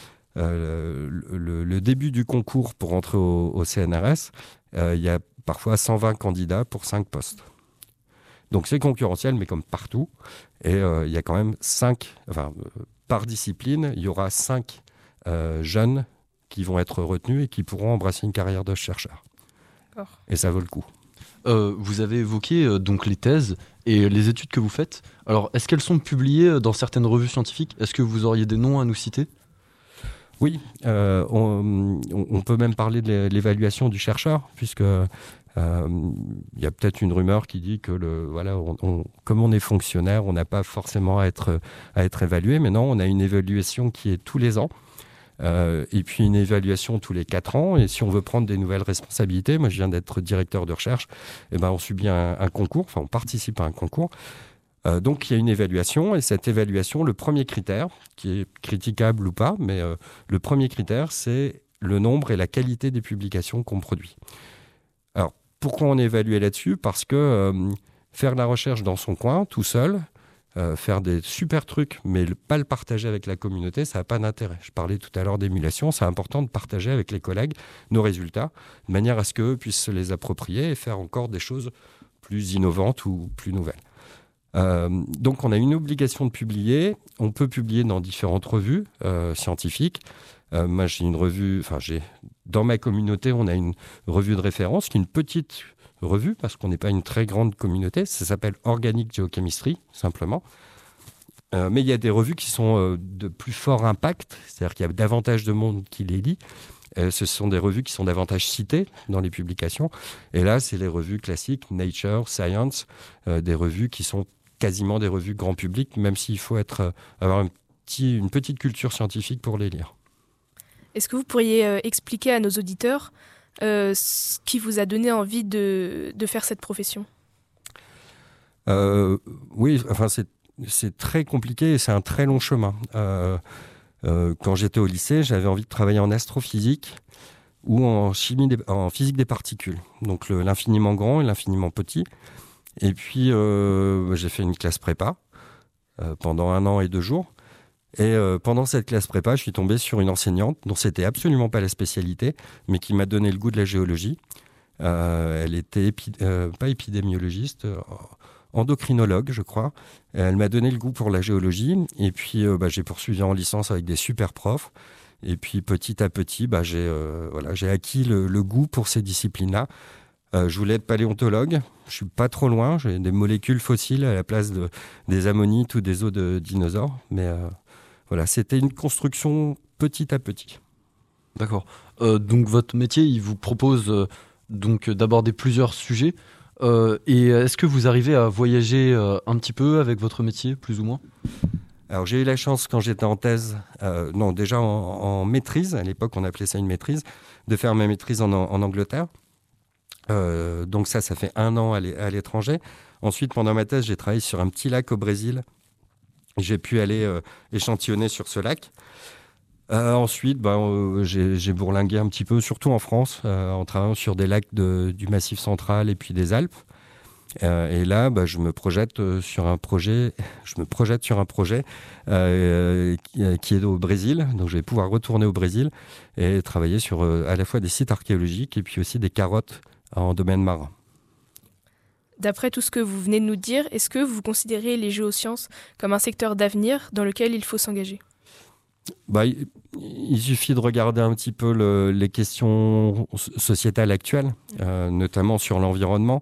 le début du concours pour entrer au CNRS. Il y a parfois 120 candidats pour 5 postes. Donc, c'est concurrentiel, mais comme partout. Et il y a quand même 5... par discipline, il y aura 5 jeunes qui vont être retenus et qui pourront embrasser une carrière de chercheur. D'accord. Et ça vaut le coup. Vous avez évoqué donc les thèses et les études que vous faites. Alors, est-ce qu'elles sont publiées dans certaines revues scientifiques ? Est-ce que vous auriez des noms à nous citer ? Oui, on peut même parler de l'évaluation du chercheur, puisque il y a peut-être une rumeur qui dit que comme on est fonctionnaire, on n'a pas forcément à être évalué. Mais non, on a une évaluation qui est tous les ans. Et puis une évaluation tous les 4 ans. Et si on veut prendre des nouvelles responsabilités, moi je viens d'être directeur de recherche, on subit un concours, on participe à un concours. Donc il y a une évaluation, et cette évaluation, le premier critère, qui est critiquable ou pas, mais le premier critère, c'est le nombre et la qualité des publications qu'on produit. Alors pourquoi on est évalué là-dessus ? Parce que faire de la recherche dans son coin, tout seul, faire des super trucs, mais pas le partager avec la communauté, ça n'a pas d'intérêt. Je parlais tout à l'heure d'émulation, c'est important de partager avec les collègues nos résultats, de manière à ce qu'eux puissent se les approprier et faire encore des choses plus innovantes ou plus nouvelles. Donc on a une obligation de publier, on peut publier dans différentes revues scientifiques. Moi j'ai une revue, dans ma communauté on a une revue de référence qui est une petite revue, parce qu'on n'est pas une très grande communauté, ça s'appelle Organic Geochemistry, simplement. Mais il y a des revues qui sont de plus fort impact, c'est-à-dire qu'il y a davantage de monde qui les lit. Ce sont des revues qui sont davantage citées dans les publications. Et là, c'est les revues classiques, Nature, Science, des revues qui sont quasiment des revues grand public, même s'il faut avoir une petite culture scientifique pour les lire. Est-ce que vous pourriez expliquer à nos auditeurs ce qui vous a donné envie de faire cette profession ? Oui, c'est très compliqué et c'est un très long chemin. Quand j'étais au lycée, j'avais envie de travailler en astrophysique ou en physique des particules. Donc l'infiniment grand et l'infiniment petit. Et puis j'ai fait une classe prépa pendant 1 an et 2 jours. Et pendant cette classe prépa, je suis tombé sur une enseignante dont c'était absolument pas la spécialité, mais qui m'a donné le goût de la géologie. Elle était pas épidémiologiste, endocrinologue, je crois. Elle m'a donné le goût pour la géologie. Et puis j'ai poursuivi en licence avec des super profs. Et puis petit à petit, j'ai acquis le goût pour ces disciplines-là. Je voulais être paléontologue. Je suis pas trop loin. J'ai des molécules fossiles à la place des ammonites ou des os de dinosaures. Mais c'était une construction petit à petit. D'accord. Donc votre métier, il vous propose d'aborder plusieurs sujets. Et est-ce que vous arrivez à voyager un petit peu avec votre métier, plus ou moins ? Alors j'ai eu la chance quand j'étais en thèse, déjà en maîtrise, à l'époque on appelait ça une maîtrise, de faire ma maîtrise en Angleterre. Donc ça fait 1 an à l'étranger. Ensuite, pendant ma thèse, j'ai travaillé sur un petit lac au Brésil. J'ai pu aller échantillonner sur ce lac. Ensuite, j'ai bourlingué un petit peu, surtout en France, en travaillant sur des lacs du Massif central et puis des Alpes. Et là, je me projette sur un projet qui est au Brésil. Donc, je vais pouvoir retourner au Brésil et travailler sur à la fois des sites archéologiques et puis aussi des carottes en domaine marin. D'après tout ce que vous venez de nous dire, est-ce que vous considérez les géosciences comme un secteur d'avenir dans lequel il faut s'engager ? Il suffit de regarder un petit peu les questions sociétales actuelles, notamment sur l'environnement.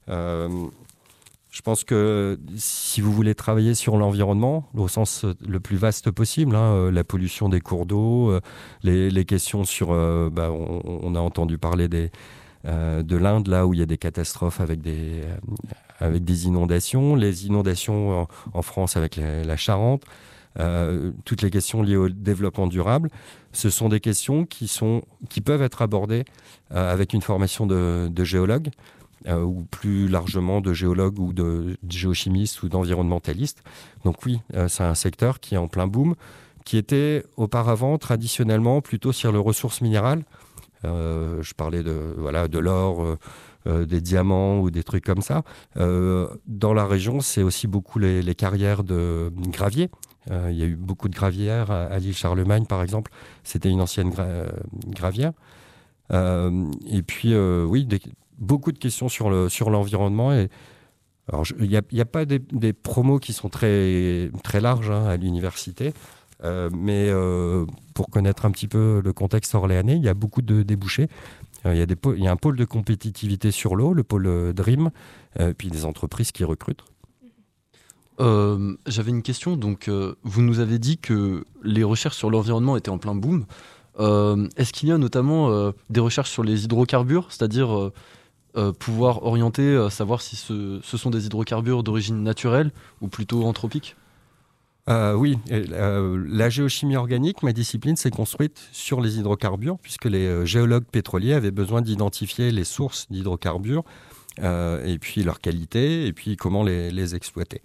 Je pense que si vous voulez travailler sur l'environnement, au sens le plus vaste possible, la pollution des cours d'eau, les questions sur... on a entendu parler de l'Inde, là où il y a des catastrophes avec des inondations, les inondations en France avec la Charente, toutes les questions liées au développement durable, ce sont des questions qui peuvent être abordées avec une formation de géologue, ou plus largement de géologue ou de géochimiste ou d'environnementaliste. Donc oui, c'est un secteur qui est en plein boom, qui était auparavant traditionnellement plutôt sur les ressources minérales. Je parlais de l'or, des diamants ou des trucs comme ça. Dans la région, c'est aussi beaucoup les carrières de gravier. Il y a eu beaucoup de gravières à l'île Charlemagne, par exemple. C'était une ancienne gravière. Et puis, beaucoup de questions sur l'environnement. Alors, il n'y a pas des promos qui sont très, très larges à l'université. mais pour connaître un petit peu le contexte orléanais, il y a beaucoup de débouchés. Il y a un pôle de compétitivité sur l'eau, le pôle DREAM, puis des entreprises qui recrutent. J'avais une question. Donc, vous nous avez dit que les recherches sur l'environnement étaient en plein boom. Est-ce qu'il y a notamment des recherches sur les hydrocarbures, c'est-à-dire pouvoir orienter, savoir si ce sont des hydrocarbures d'origine naturelle ou plutôt anthropique ? Oui, la géochimie organique, ma discipline, s'est construite sur les hydrocarbures, puisque les géologues pétroliers avaient besoin d'identifier les sources d'hydrocarbures, et puis leur qualité, et puis comment les exploiter.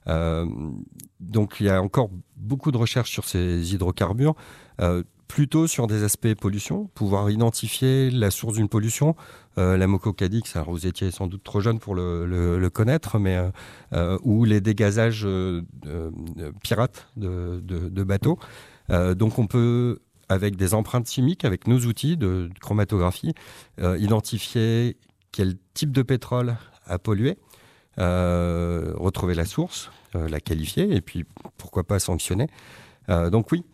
Donc il y a encore beaucoup de recherches sur ces hydrocarbures, plutôt sur des aspects pollution, pouvoir identifier la source d'une pollution. L'Amoco Cadix, alors vous étiez sans doute trop jeune pour le connaître, mais ou les dégazages pirates de bateaux. Donc on peut, avec des empreintes chimiques, avec nos outils de chromatographie, identifier quel type de pétrole a pollué, retrouver la source, la qualifier et puis pourquoi pas sanctionner. Donc oui,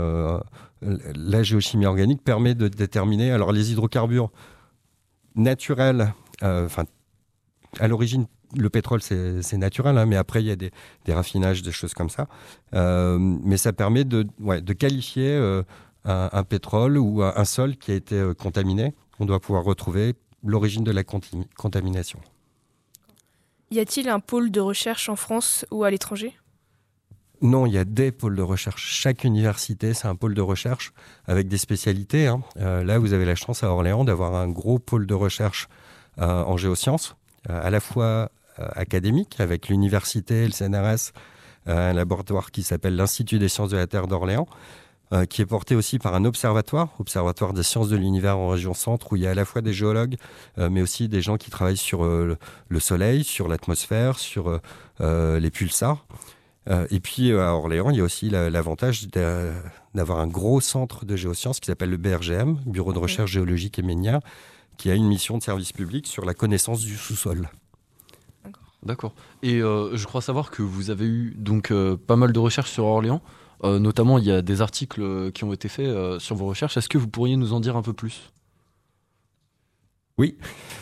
la géochimie organique permet de déterminer. Alors les hydrocarbures naturels, à l'origine le pétrole c'est naturel, hein, mais après il y a des raffinages, des choses comme ça. Mais ça permet de qualifier un pétrole ou un sol qui a été contaminé. On doit pouvoir retrouver l'origine de la contamination. Y a-t-il un pôle de recherche en France ou à l'étranger ? Non, il y a des pôles de recherche. Chaque université, c'est un pôle de recherche avec des spécialités. Hein. Là, vous avez la chance à Orléans d'avoir un gros pôle de recherche en géosciences, à la fois académique, avec l'université, le CNRS, un laboratoire qui s'appelle l'Institut des sciences de la Terre d'Orléans, qui est porté aussi par un observatoire des sciences de l'univers en région centre, où il y a à la fois des géologues, mais aussi des gens qui travaillent sur le Soleil, sur l'atmosphère, sur les pulsars. Et puis à Orléans, il y a aussi l'avantage d'avoir un gros centre de géosciences qui s'appelle le BRGM, Bureau de recherche géologique et minière, qui a une mission de service public sur la connaissance du sous-sol. D'accord. Et je crois savoir que vous avez eu donc pas mal de recherches sur Orléans. Notamment, il y a des articles qui ont été faits sur vos recherches. Est-ce que vous pourriez nous en dire un peu plus ? Oui.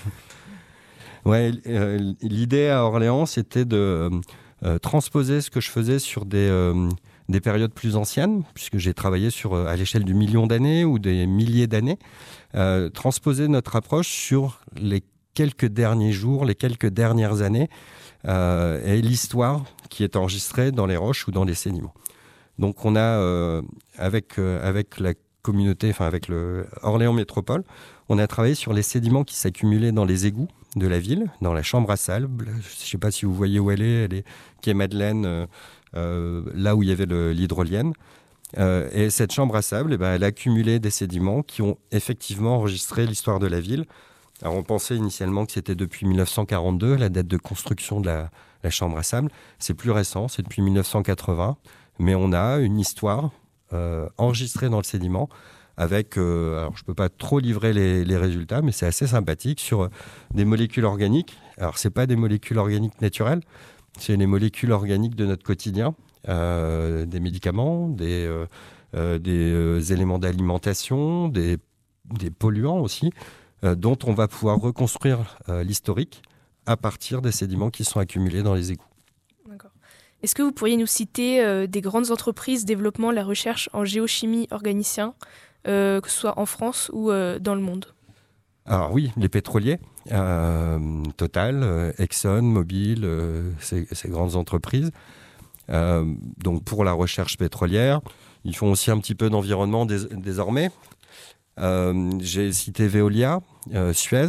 L'idée à Orléans, c'était de transposer ce que je faisais sur des périodes plus anciennes, puisque j'ai travaillé à l'échelle du million d'années ou des milliers d'années, transposer notre approche sur les quelques derniers jours, les quelques dernières années, et l'histoire qui est enregistrée dans les roches ou dans les sédiments. Donc on a, avec la communauté, avec le Orléans Métropole, on a travaillé sur les sédiments qui s'accumulaient dans les égouts de la ville, dans la chambre à sable. Je ne sais pas si vous voyez où elle est quai Madeleine, là où il y avait l'hydrolienne. Et cette chambre à sable, elle a accumulé des sédiments qui ont effectivement enregistré l'histoire de la ville. Alors on pensait initialement que c'était depuis 1942, la date de construction de la chambre à sable. C'est plus récent, c'est depuis 1980. Mais on a une histoire enregistrée dans le sédiment avec, alors je ne peux pas trop livrer les résultats, mais c'est assez sympathique, sur des molécules organiques. Alors ce n'est pas des molécules organiques naturelles, c'est les molécules organiques de notre quotidien, des médicaments, des éléments d'alimentation, des polluants aussi, dont on va pouvoir reconstruire l'historique à partir des sédiments qui sont accumulés dans les égouts. D'accord. Est-ce que vous pourriez nous citer des grandes entreprises développant la recherche en géochimie organicienne, que ce soit en France ou dans le monde ? Alors oui, les pétroliers, Total, Exxon, Mobil, ces grandes entreprises. Donc pour la recherche pétrolière, ils font aussi un petit peu d'environnement désormais. J'ai cité Veolia, Suez,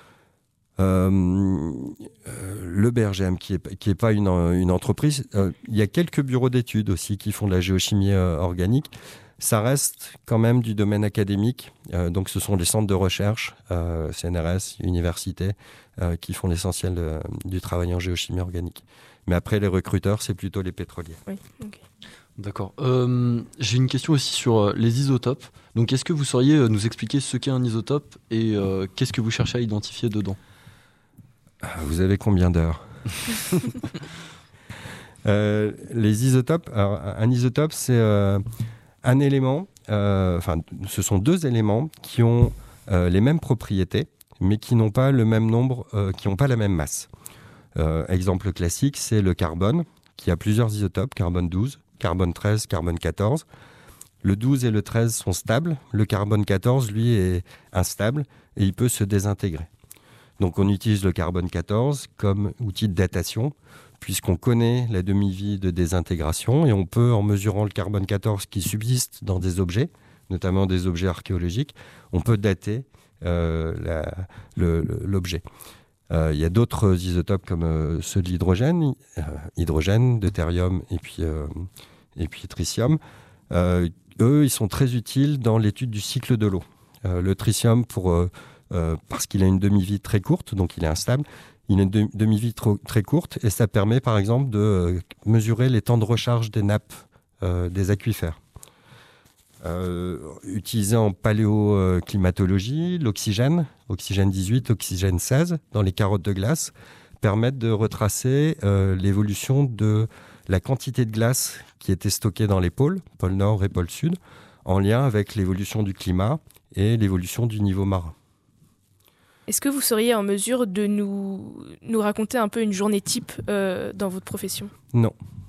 le BRGM qui est pas une entreprise. Il y a quelques bureaux d'études aussi qui font de la géochimie organique. Ça reste quand même du domaine académique. Donc ce sont les centres de recherche, CNRS, universités, qui font l'essentiel du travail en géochimie organique. Mais après, les recruteurs, c'est plutôt les pétroliers. Oui, ok. D'accord. J'ai une question aussi sur les isotopes. Donc, est-ce que vous sauriez nous expliquer ce qu'est un isotope et qu'est-ce que vous cherchez à identifier dedans ? Vous avez combien d'heures ? Les isotopes, alors, un isotope, c'est un élément, ce sont deux éléments qui ont les mêmes propriétés, mais qui n'ont pas le même nombre, qui n'ont pas la même masse. Exemple classique, c'est le carbone, qui a plusieurs isotopes, carbone 12, carbone 13, carbone 14. Le 12 et le 13 sont stables, le carbone 14, lui, est instable et il peut se désintégrer. Donc on utilise le carbone 14 comme outil de datation, puisqu'on connaît la demi-vie de désintégration et on peut, en mesurant le carbone 14 qui subsiste dans des objets, notamment des objets archéologiques, on peut dater l'objet. Il y a d'autres isotopes comme ceux de l'hydrogène, deutérium et puis tritium. Eux, ils sont très utiles dans l'étude du cycle de l'eau. Le tritium, parce qu'il a une demi-vie très courte, donc il est instable, il a une demi-vie très courte et ça permet par exemple de mesurer les temps de recharge des nappes des aquifères. Utilisé en paléoclimatologie, l'oxygène 18, oxygène 16, dans les carottes de glace, permettent de retracer l'évolution de la quantité de glace qui était stockée dans les pôle Nord et pôle Sud, en lien avec l'évolution du climat et l'évolution du niveau marin. Est-ce que vous seriez en mesure de nous raconter un peu une journée type dans votre profession ? Non.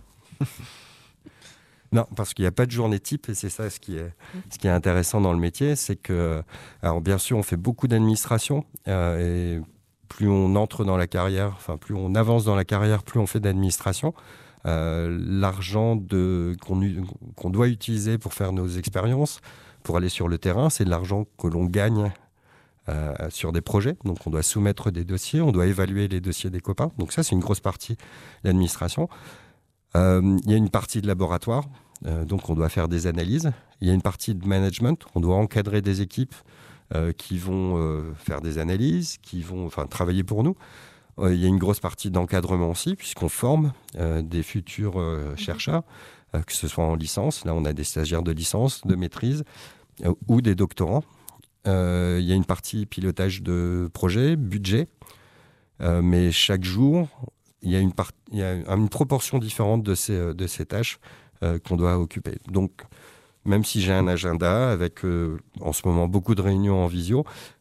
Non, parce qu'il n'y a pas de journée type et c'est ça ce qui est intéressant dans le métier, c'est que, alors bien sûr, on fait beaucoup d'administration et plus on entre dans la carrière, plus on avance dans la carrière, plus on fait d'administration. L'argent qu'on doit utiliser pour faire nos expériences, pour aller sur le terrain, c'est de l'argent que l'on gagne sur des projets. Donc on doit soumettre des dossiers, on doit évaluer les dossiers des copains. Donc ça, c'est une grosse partie de l'administration. Il y a une partie de laboratoire, donc on doit faire des analyses. Il y a une partie de management, on doit encadrer des équipes qui vont faire des analyses, qui vont travailler pour nous. Il y a une grosse partie d'encadrement aussi, puisqu'on forme des futurs chercheurs, que ce soit en licence. Là, on a des stagiaires de licence, de maîtrise, ou des doctorants. Il y a une partie pilotage de projet, budget, mais chaque jour, il y a une proportion différente de ces tâches qu'on doit occuper. Donc, même si j'ai un agenda avec, en ce moment, beaucoup de réunions en visio,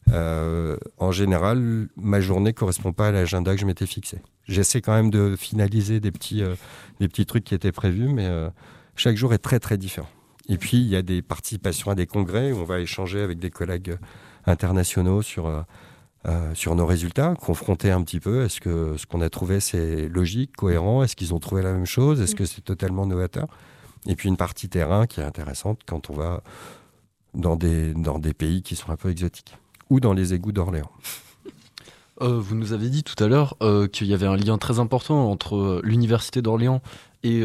en général, ma journée ne correspond pas à l'agenda que je m'étais fixé. J'essaie quand même de finaliser des petits trucs qui étaient prévus, mais chaque jour est très, très différent. Et puis, il y a des participations à des congrès où on va échanger avec des collègues internationaux sur nos résultats, confronter un petit peu, est-ce que ce qu'on a trouvé, c'est logique, cohérent, est-ce qu'ils ont trouvé la même chose, est-ce que c'est totalement novateur ? Et puis une partie terrain qui est intéressante quand on va dans des pays qui sont un peu exotiques, ou dans les égouts d'Orléans. Vous nous avez dit tout à l'heure qu'il y avait un lien très important entre l'Université d'Orléans et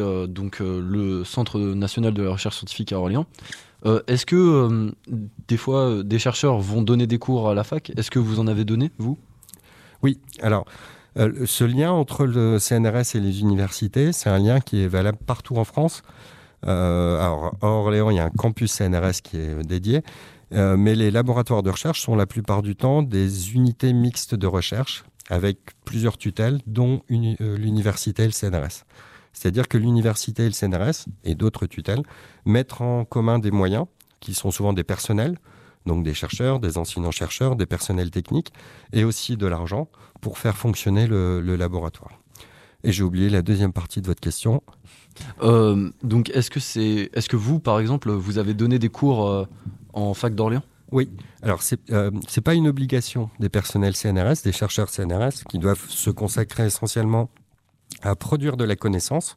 le Centre national de la recherche scientifique à Orléans. Est-ce que des fois des chercheurs vont donner des cours à la fac ? Est-ce que vous en avez donné, vous ? Oui, alors ce lien entre le CNRS et les universités, c'est un lien qui est valable partout en France. Alors à Orléans, il y a un campus CNRS qui est dédié, mais les laboratoires de recherche sont la plupart du temps des unités mixtes de recherche avec plusieurs tutelles, dont l'université et le CNRS. C'est-à-dire que l'université et le CNRS, et d'autres tutelles, mettent en commun des moyens, qui sont souvent des personnels, donc des chercheurs, des enseignants-chercheurs, des personnels techniques, et aussi de l'argent pour faire fonctionner le laboratoire. Et j'ai oublié la deuxième partie de votre question. Donc, est-ce que vous, par exemple, vous avez donné des cours en fac d'Orléans ? Oui. Alors, c'est pas une obligation des personnels CNRS, des chercheurs CNRS, qui doivent se consacrer essentiellement à produire de la connaissance,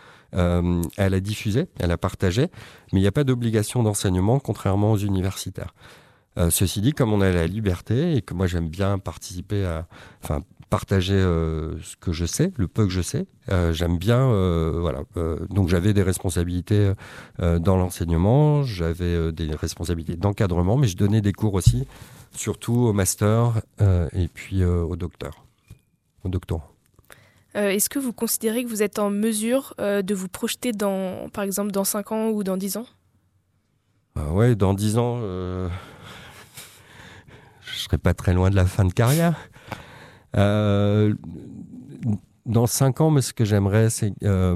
à la diffuser, à la partager, mais il n'y a pas d'obligation d'enseignement, contrairement aux universitaires. Ceci dit, comme on a la liberté et que moi j'aime bien participer partager ce que je sais, le peu que je sais, j'aime bien, donc j'avais des responsabilités dans l'enseignement, j'avais des responsabilités d'encadrement, mais je donnais des cours aussi, surtout au master et puis au doctorant. Est-ce que vous considérez que vous êtes en mesure de vous projeter par exemple dans 5 ans ou dans 10 ans ? Oui, dans 10 ans, je ne serai pas très loin de la fin de carrière. dans 5 ans, mais ce que j'aimerais, c'est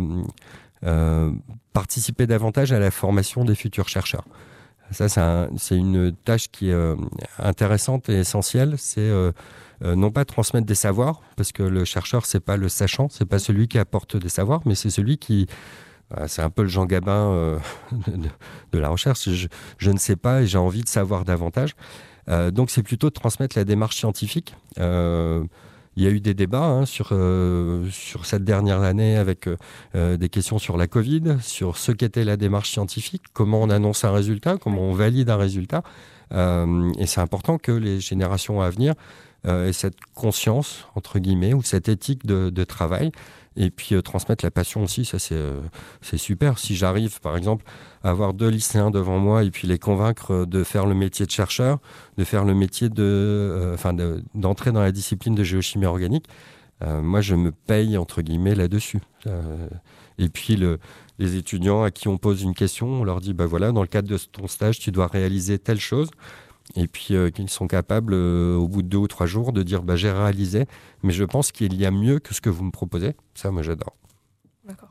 participer davantage à la formation des futurs chercheurs. Ça, c'est une tâche qui est intéressante et essentielle. C'est non pas transmettre des savoirs, parce que le chercheur, c'est pas le sachant, c'est pas celui qui apporte des savoirs, mais c'est celui qui... c'est un peu le Jean Gabin de la recherche. Je ne sais pas et j'ai envie de savoir davantage. Donc, c'est plutôt de transmettre la démarche scientifique. Il y a eu des débats sur cette dernière année avec des questions sur la Covid, sur ce qu'était la démarche scientifique, comment on annonce un résultat, comment on valide un résultat. Et c'est important que les générations à venir aient cette conscience, entre guillemets, ou cette éthique de travail. Et puis transmettre la passion aussi, ça c'est super. Si j'arrive, par exemple, à avoir 2 lycéens devant moi et puis les convaincre de faire le métier de chercheur, de faire le métier d'entrer dans la discipline de géochimie organique, moi je me paye entre guillemets là-dessus. Et puis les étudiants à qui on pose une question, on leur dit voilà, dans le cadre de ton stage, tu dois réaliser telle chose. Et puis qu'ils sont capables, au bout de 2 ou 3 jours, de dire j'ai réalisé, mais je pense qu'il y a mieux que ce que vous me proposez. Ça, moi, j'adore. D'accord.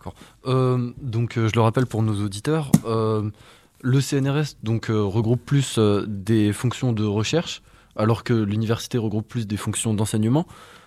Donc, je le rappelle pour nos auditeurs, le CNRS regroupe plus des fonctions de recherche, alors que l'université regroupe plus des fonctions d'enseignement.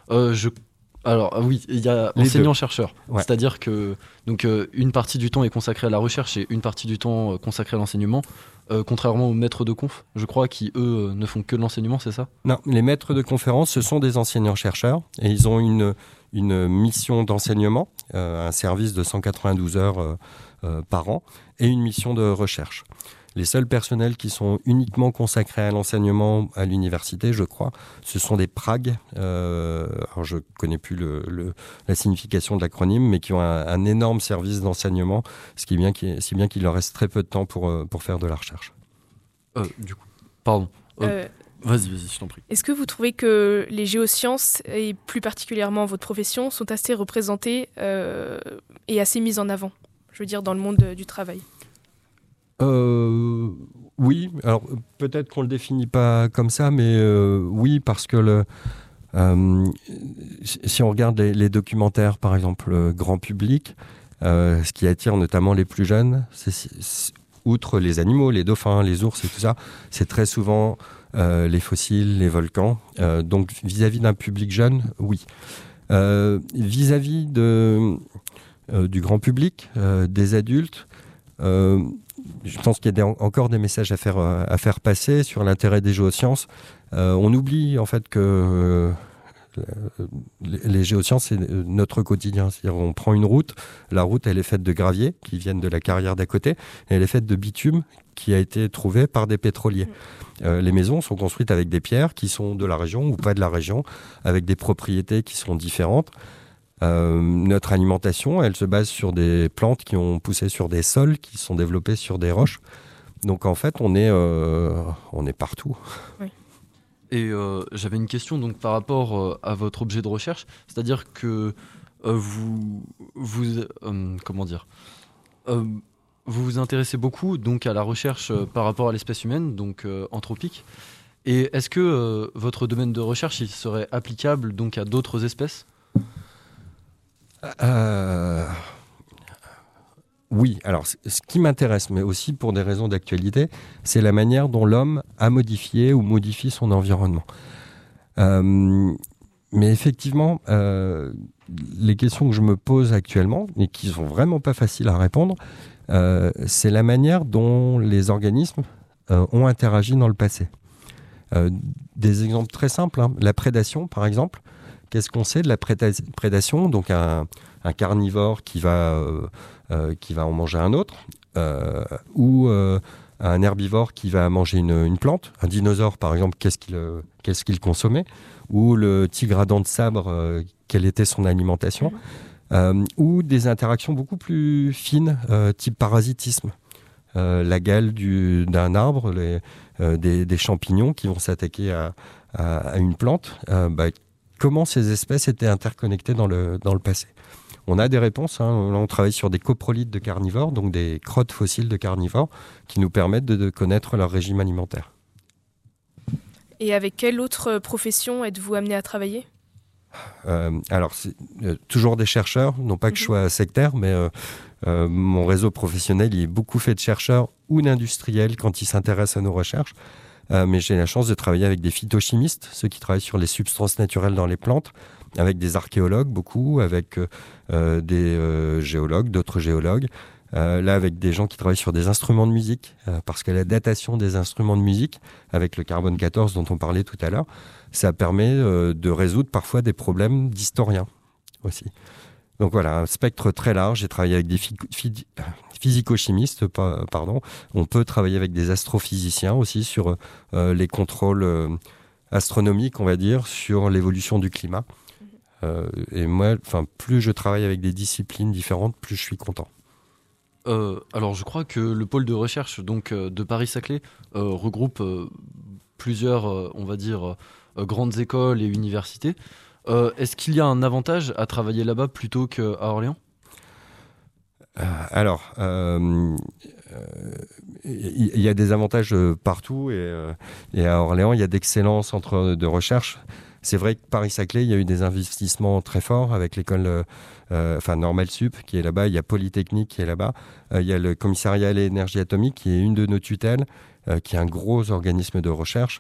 Alors oui, il y a enseignant-chercheur, ouais. C'est-à-dire que une partie du temps est consacrée à la recherche et une partie du temps consacrée à l'enseignement. Contrairement aux maîtres de conf, je crois, qui, eux, ne font que de l'enseignement, c'est ça ? Non, les maîtres de conférence, ce sont des enseignants-chercheurs et ils ont une mission d'enseignement, un service de 192 heures par an et une mission de recherche. Les seuls personnels qui sont uniquement consacrés à l'enseignement à l'université, je crois, ce sont des PRAG. Alors je ne connais plus la signification de l'acronyme, mais qui ont un énorme service d'enseignement, si bien qu'il leur reste très peu de temps pour faire de la recherche. Du coup, pardon. Vas-y, je t'en prie. Est-ce que vous trouvez que les géosciences, et plus particulièrement votre profession, sont assez représentées et assez mises en avant, je veux dire, dans le monde du travail ? Oui, alors peut-être qu'on le définit pas comme ça, mais oui, parce que si on regarde les documentaires, par exemple, grand public, ce qui attire notamment les plus jeunes, outre les animaux, les dauphins, les ours et tout ça, c'est très souvent les fossiles, les volcans. Donc vis-à-vis d'un public jeune, oui. Vis-à-vis du grand public, des adultes, je pense qu'il y a encore des messages à faire passer sur l'intérêt des géosciences. On oublie en fait que les géosciences, c'est notre quotidien. C'est-à-dire on prend une route, la route elle est faite de gravier qui viennent de la carrière d'à côté, et elle est faite de bitume qui a été trouvé par des pétroliers. Les maisons sont construites avec des pierres qui sont de la région ou pas de la région, avec des propriétés qui sont différentes. Notre alimentation, elle se base sur des plantes qui ont poussé sur des sols, qui sont développés sur des roches. Donc en fait, on est partout. Oui. Et j'avais une question donc par rapport à votre objet de recherche, c'est-à-dire que vous vous intéressez beaucoup donc à la recherche par rapport à l'espèce humaine, donc anthropique. Et est-ce que votre domaine de recherche il serait applicable donc à d'autres espèces ? Oui, alors ce qui m'intéresse, mais aussi pour des raisons d'actualité, c'est la manière dont l'homme a modifié ou modifie son environnement. Mais effectivement, les questions que je me pose actuellement, et qui sont vraiment pas faciles à répondre, c'est la manière dont les organismes ont interagi dans le passé. Des exemples très simples, la prédation par exemple. Qu'est-ce qu'on sait de la prédation ? Donc un carnivore qui va en manger un autre, ou un herbivore qui va manger une plante. Un dinosaure, par exemple, qu'est-ce qu'il consommait ? Ou le tigre à dents de sabre, quelle était son alimentation ? Ou des interactions beaucoup plus fines, type parasitisme. La gale d'un arbre, des champignons qui vont s'attaquer à une plante. Comment ces espèces étaient interconnectées dans le passé. On a des réponses. Là, on travaille sur des coprolites de carnivores, donc des crottes fossiles de carnivores, qui nous permettent de connaître leur régime alimentaire. Et avec quelle autre profession êtes-vous amené à travailler ? Alors, c'est toujours des chercheurs, non pas que je sois sectaire, mais mon réseau professionnel il est beaucoup fait de chercheurs ou d'industriels quand ils s'intéressent à nos recherches. Mais j'ai la chance de travailler avec des phytochimistes, ceux qui travaillent sur les substances naturelles dans les plantes, avec des archéologues beaucoup, avec des géologues, d'autres géologues. Là, avec des gens qui travaillent sur des instruments de musique, parce que la datation des instruments de musique, avec le carbone 14 dont on parlait tout à l'heure, ça permet de résoudre parfois des problèmes d'historiens aussi. Donc voilà, un spectre très large. J'ai travaillé avec des physico-chimistes, pardon. On peut travailler avec des astrophysiciens aussi sur les contrôles astronomiques, on va dire, sur l'évolution du climat. Et moi, plus je travaille avec des disciplines différentes, plus je suis content. Alors je crois que le pôle de recherche donc, de Paris-Saclay regroupe plusieurs, on va dire, grandes écoles et universités. Est-ce qu'il y a un avantage à travailler là-bas plutôt qu'à Orléans ? Alors, il y a des avantages partout et à Orléans, il y a d'excellents centres de recherche. C'est vrai que Paris-Saclay, il y a eu des investissements très forts avec l'école Normale Sup qui est là-bas, il y a Polytechnique qui est là-bas, il y a le commissariat à l'énergie atomique qui est une de nos tutelles, qui est un gros organisme de recherche.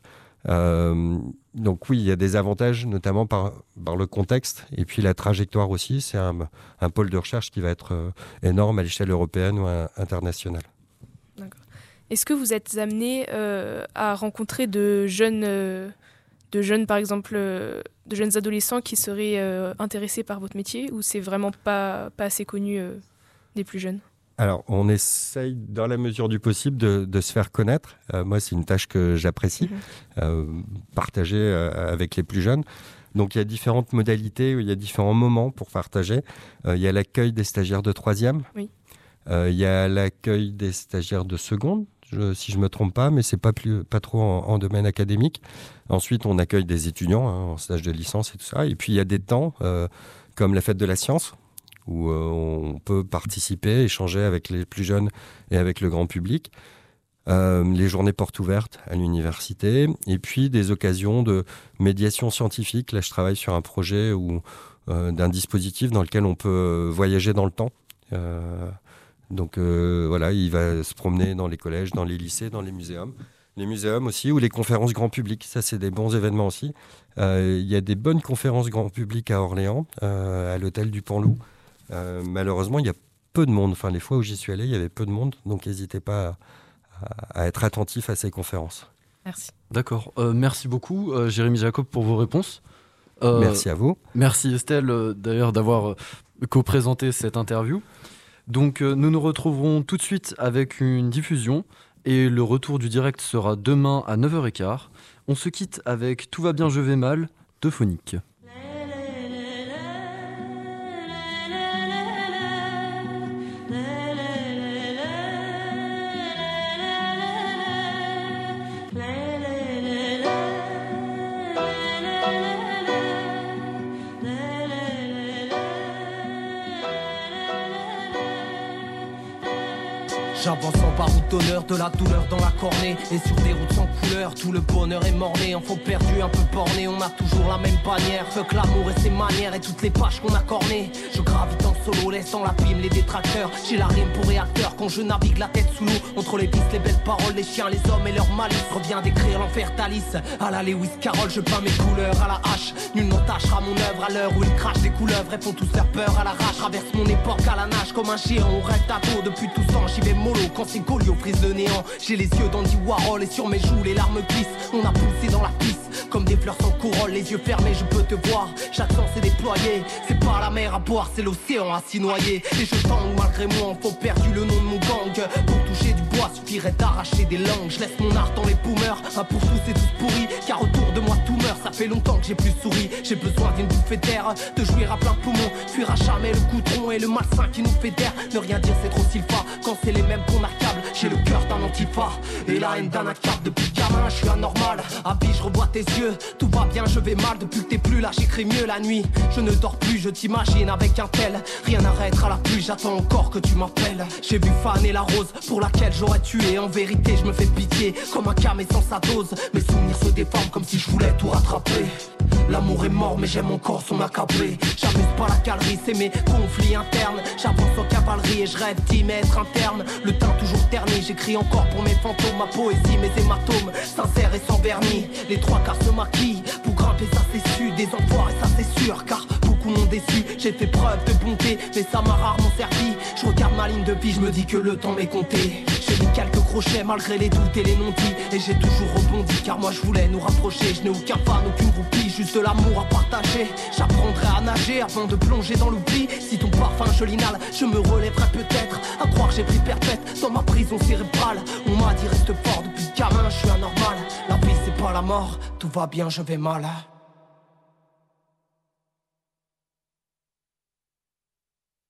Donc oui, il y a des avantages, notamment par le contexte et puis la trajectoire aussi. C'est un pôle de recherche qui va être énorme à l'échelle européenne ou internationale. D'accord. Est-ce que vous êtes amené à rencontrer de jeunes, par exemple, de jeunes adolescents qui seraient intéressés par votre métier, ou c'est vraiment pas assez connu des plus jeunes ? Alors, on essaye, dans la mesure du possible, de se faire connaître. Moi, c'est une tâche que j'apprécie, partager avec les plus jeunes. Donc, il y a différentes modalités, il y a différents moments pour partager. Il y a l'accueil des stagiaires de 3e. Oui. Il y a l'accueil des stagiaires de seconde, si je ne me trompe pas, mais ce n'est pas trop en domaine académique. Ensuite, on accueille des étudiants en stage de licence et tout ça. Et puis, il y a des temps, comme la fête de la science, où on peut participer, échanger avec les plus jeunes et avec le grand public. Les journées portes ouvertes à l'université. Et puis, des occasions de médiation scientifique. Là, je travaille sur un projet d'un dispositif dans lequel on peut voyager dans le temps. Donc voilà, il va se promener dans les collèges, dans les lycées, dans les muséums. Les muséums aussi, ou les conférences grand public. Ça, c'est des bons événements aussi. Il y a des bonnes conférences grand public à Orléans, à l'hôtel du Panloup. Malheureusement, il y a peu de monde. Enfin, les fois où j'y suis allé, il y avait peu de monde. Donc, n'hésitez pas à être attentif à ces conférences. Merci. D'accord. Merci beaucoup, Jérémy Jacob, pour vos réponses. Merci à vous. Merci Estelle, d'ailleurs, d'avoir co-présenté cette interview. Donc, nous nous retrouverons tout de suite avec une diffusion. Et le retour du direct sera demain à 9h15. On se quitte avec Tout va bien, je vais mal de Phonique. J'avance en baroud d'honneur, de la douleur dans la cornée. Et sur des routes sans couleur, tout le bonheur est morné. Enfant perdu, un peu borné, on a toujours la même bannière. Fuck l'amour et ses manières et toutes les pages qu'on a cornées. Je gravite en solo, laissant l'abîme, les détracteurs. J'ai la rime pour réacteur quand je navigue la tête sous l'eau. Entre les pistes, les belles paroles, les chiens, les hommes et leur malice. Reviens d'écrire l'enfer Thalys. À la Lewis Carroll, je peins mes couleurs à la hache. Nul n'entachera mon œuvre à l'heure où ils crachent des couleuvres. Répond tous leur peur à la rage. Traverse mon époque à la nage comme un géant. On reste à dos depuis tout temps, j'y vais mollo. Quand c'est Goliot, prise de néant. J'ai les yeux d'Andy Warhol et sur mes joues les larmes glissent. On a poussé dans la piste comme des fleurs sans corolle. Les yeux fermés, je peux te voir. Chaque sens est déployé. C'est pas la mer à boire, c'est l'océan à s'y noyer. Et je tangue malgré moi, en faux perdu le nom de mon gang. Pour toucher du bois, suffirait d'arracher des langues. Je laisse mon art dans les boomers. Un pour tous et tous pourris. Car autour de moi tout meurt, ça fait longtemps que j'ai plus souri. J'ai besoin d'une bouffée d'air, de jouir à plein poumon. Fuir à jamais le goudron et le malsain qui nous fait taire. Ne rien dire, c'est trop sylpha. Quand c'est les mêmes qu'on accable, j'ai le cœur d'un antifa et la haine d'un accable. Depuis gamin, je suis anormal. Habille, je revois tes yeux. Tout va bien, je vais mal. Depuis que t'es plus là, j'écris mieux la nuit. Je ne dors plus, je t'imagine avec un tel. Rien n'arrêtera la pluie, j'attends encore que tu m'appelles. J'ai vu faner la rose pour laquelle j'aurais tué. En vérité, je me fais pitié comme un camé sans sa dose. Mes souvenirs se déforment comme si je voulais tout rattraper. L'amour est mort mais j'aime encore son accablé. J'amuse pas la calerie, c'est mes conflits internes. J'avance en cavalerie et je rêve d'y mettre un terme. Le teint toujours terni, j'écris encore pour mes fantômes. Ma poésie, mes hématomes, sincères et sans vernis. Les trois quarts se maquillent, pour grimper ça c'est su. Des enfoirés ça c'est sûr, car beaucoup m'ont déçu. J'ai fait preuve de bonté, mais ça m'a rarement servi. Je regarde ma ligne de vie, je me dis que le temps m'est compté. J'ai mis quelques crochets malgré les doutes et les non-dits. Et j'ai toujours rebondi, car moi je voulais nous rapprocher. Je n'ai aucun fan, aucune groupie, juste de l'amour à partager. J'apprendrai à nager avant de plonger dans l'oubli. Si ton parfum je l'inhale, je me relèverai peut-être. À croire que j'ai pris perpète dans ma prison cérébrale. On m'a dit reste fort, depuis gamin je suis anormal. La vie c'est pas la mort, tout va bien, je vais mal.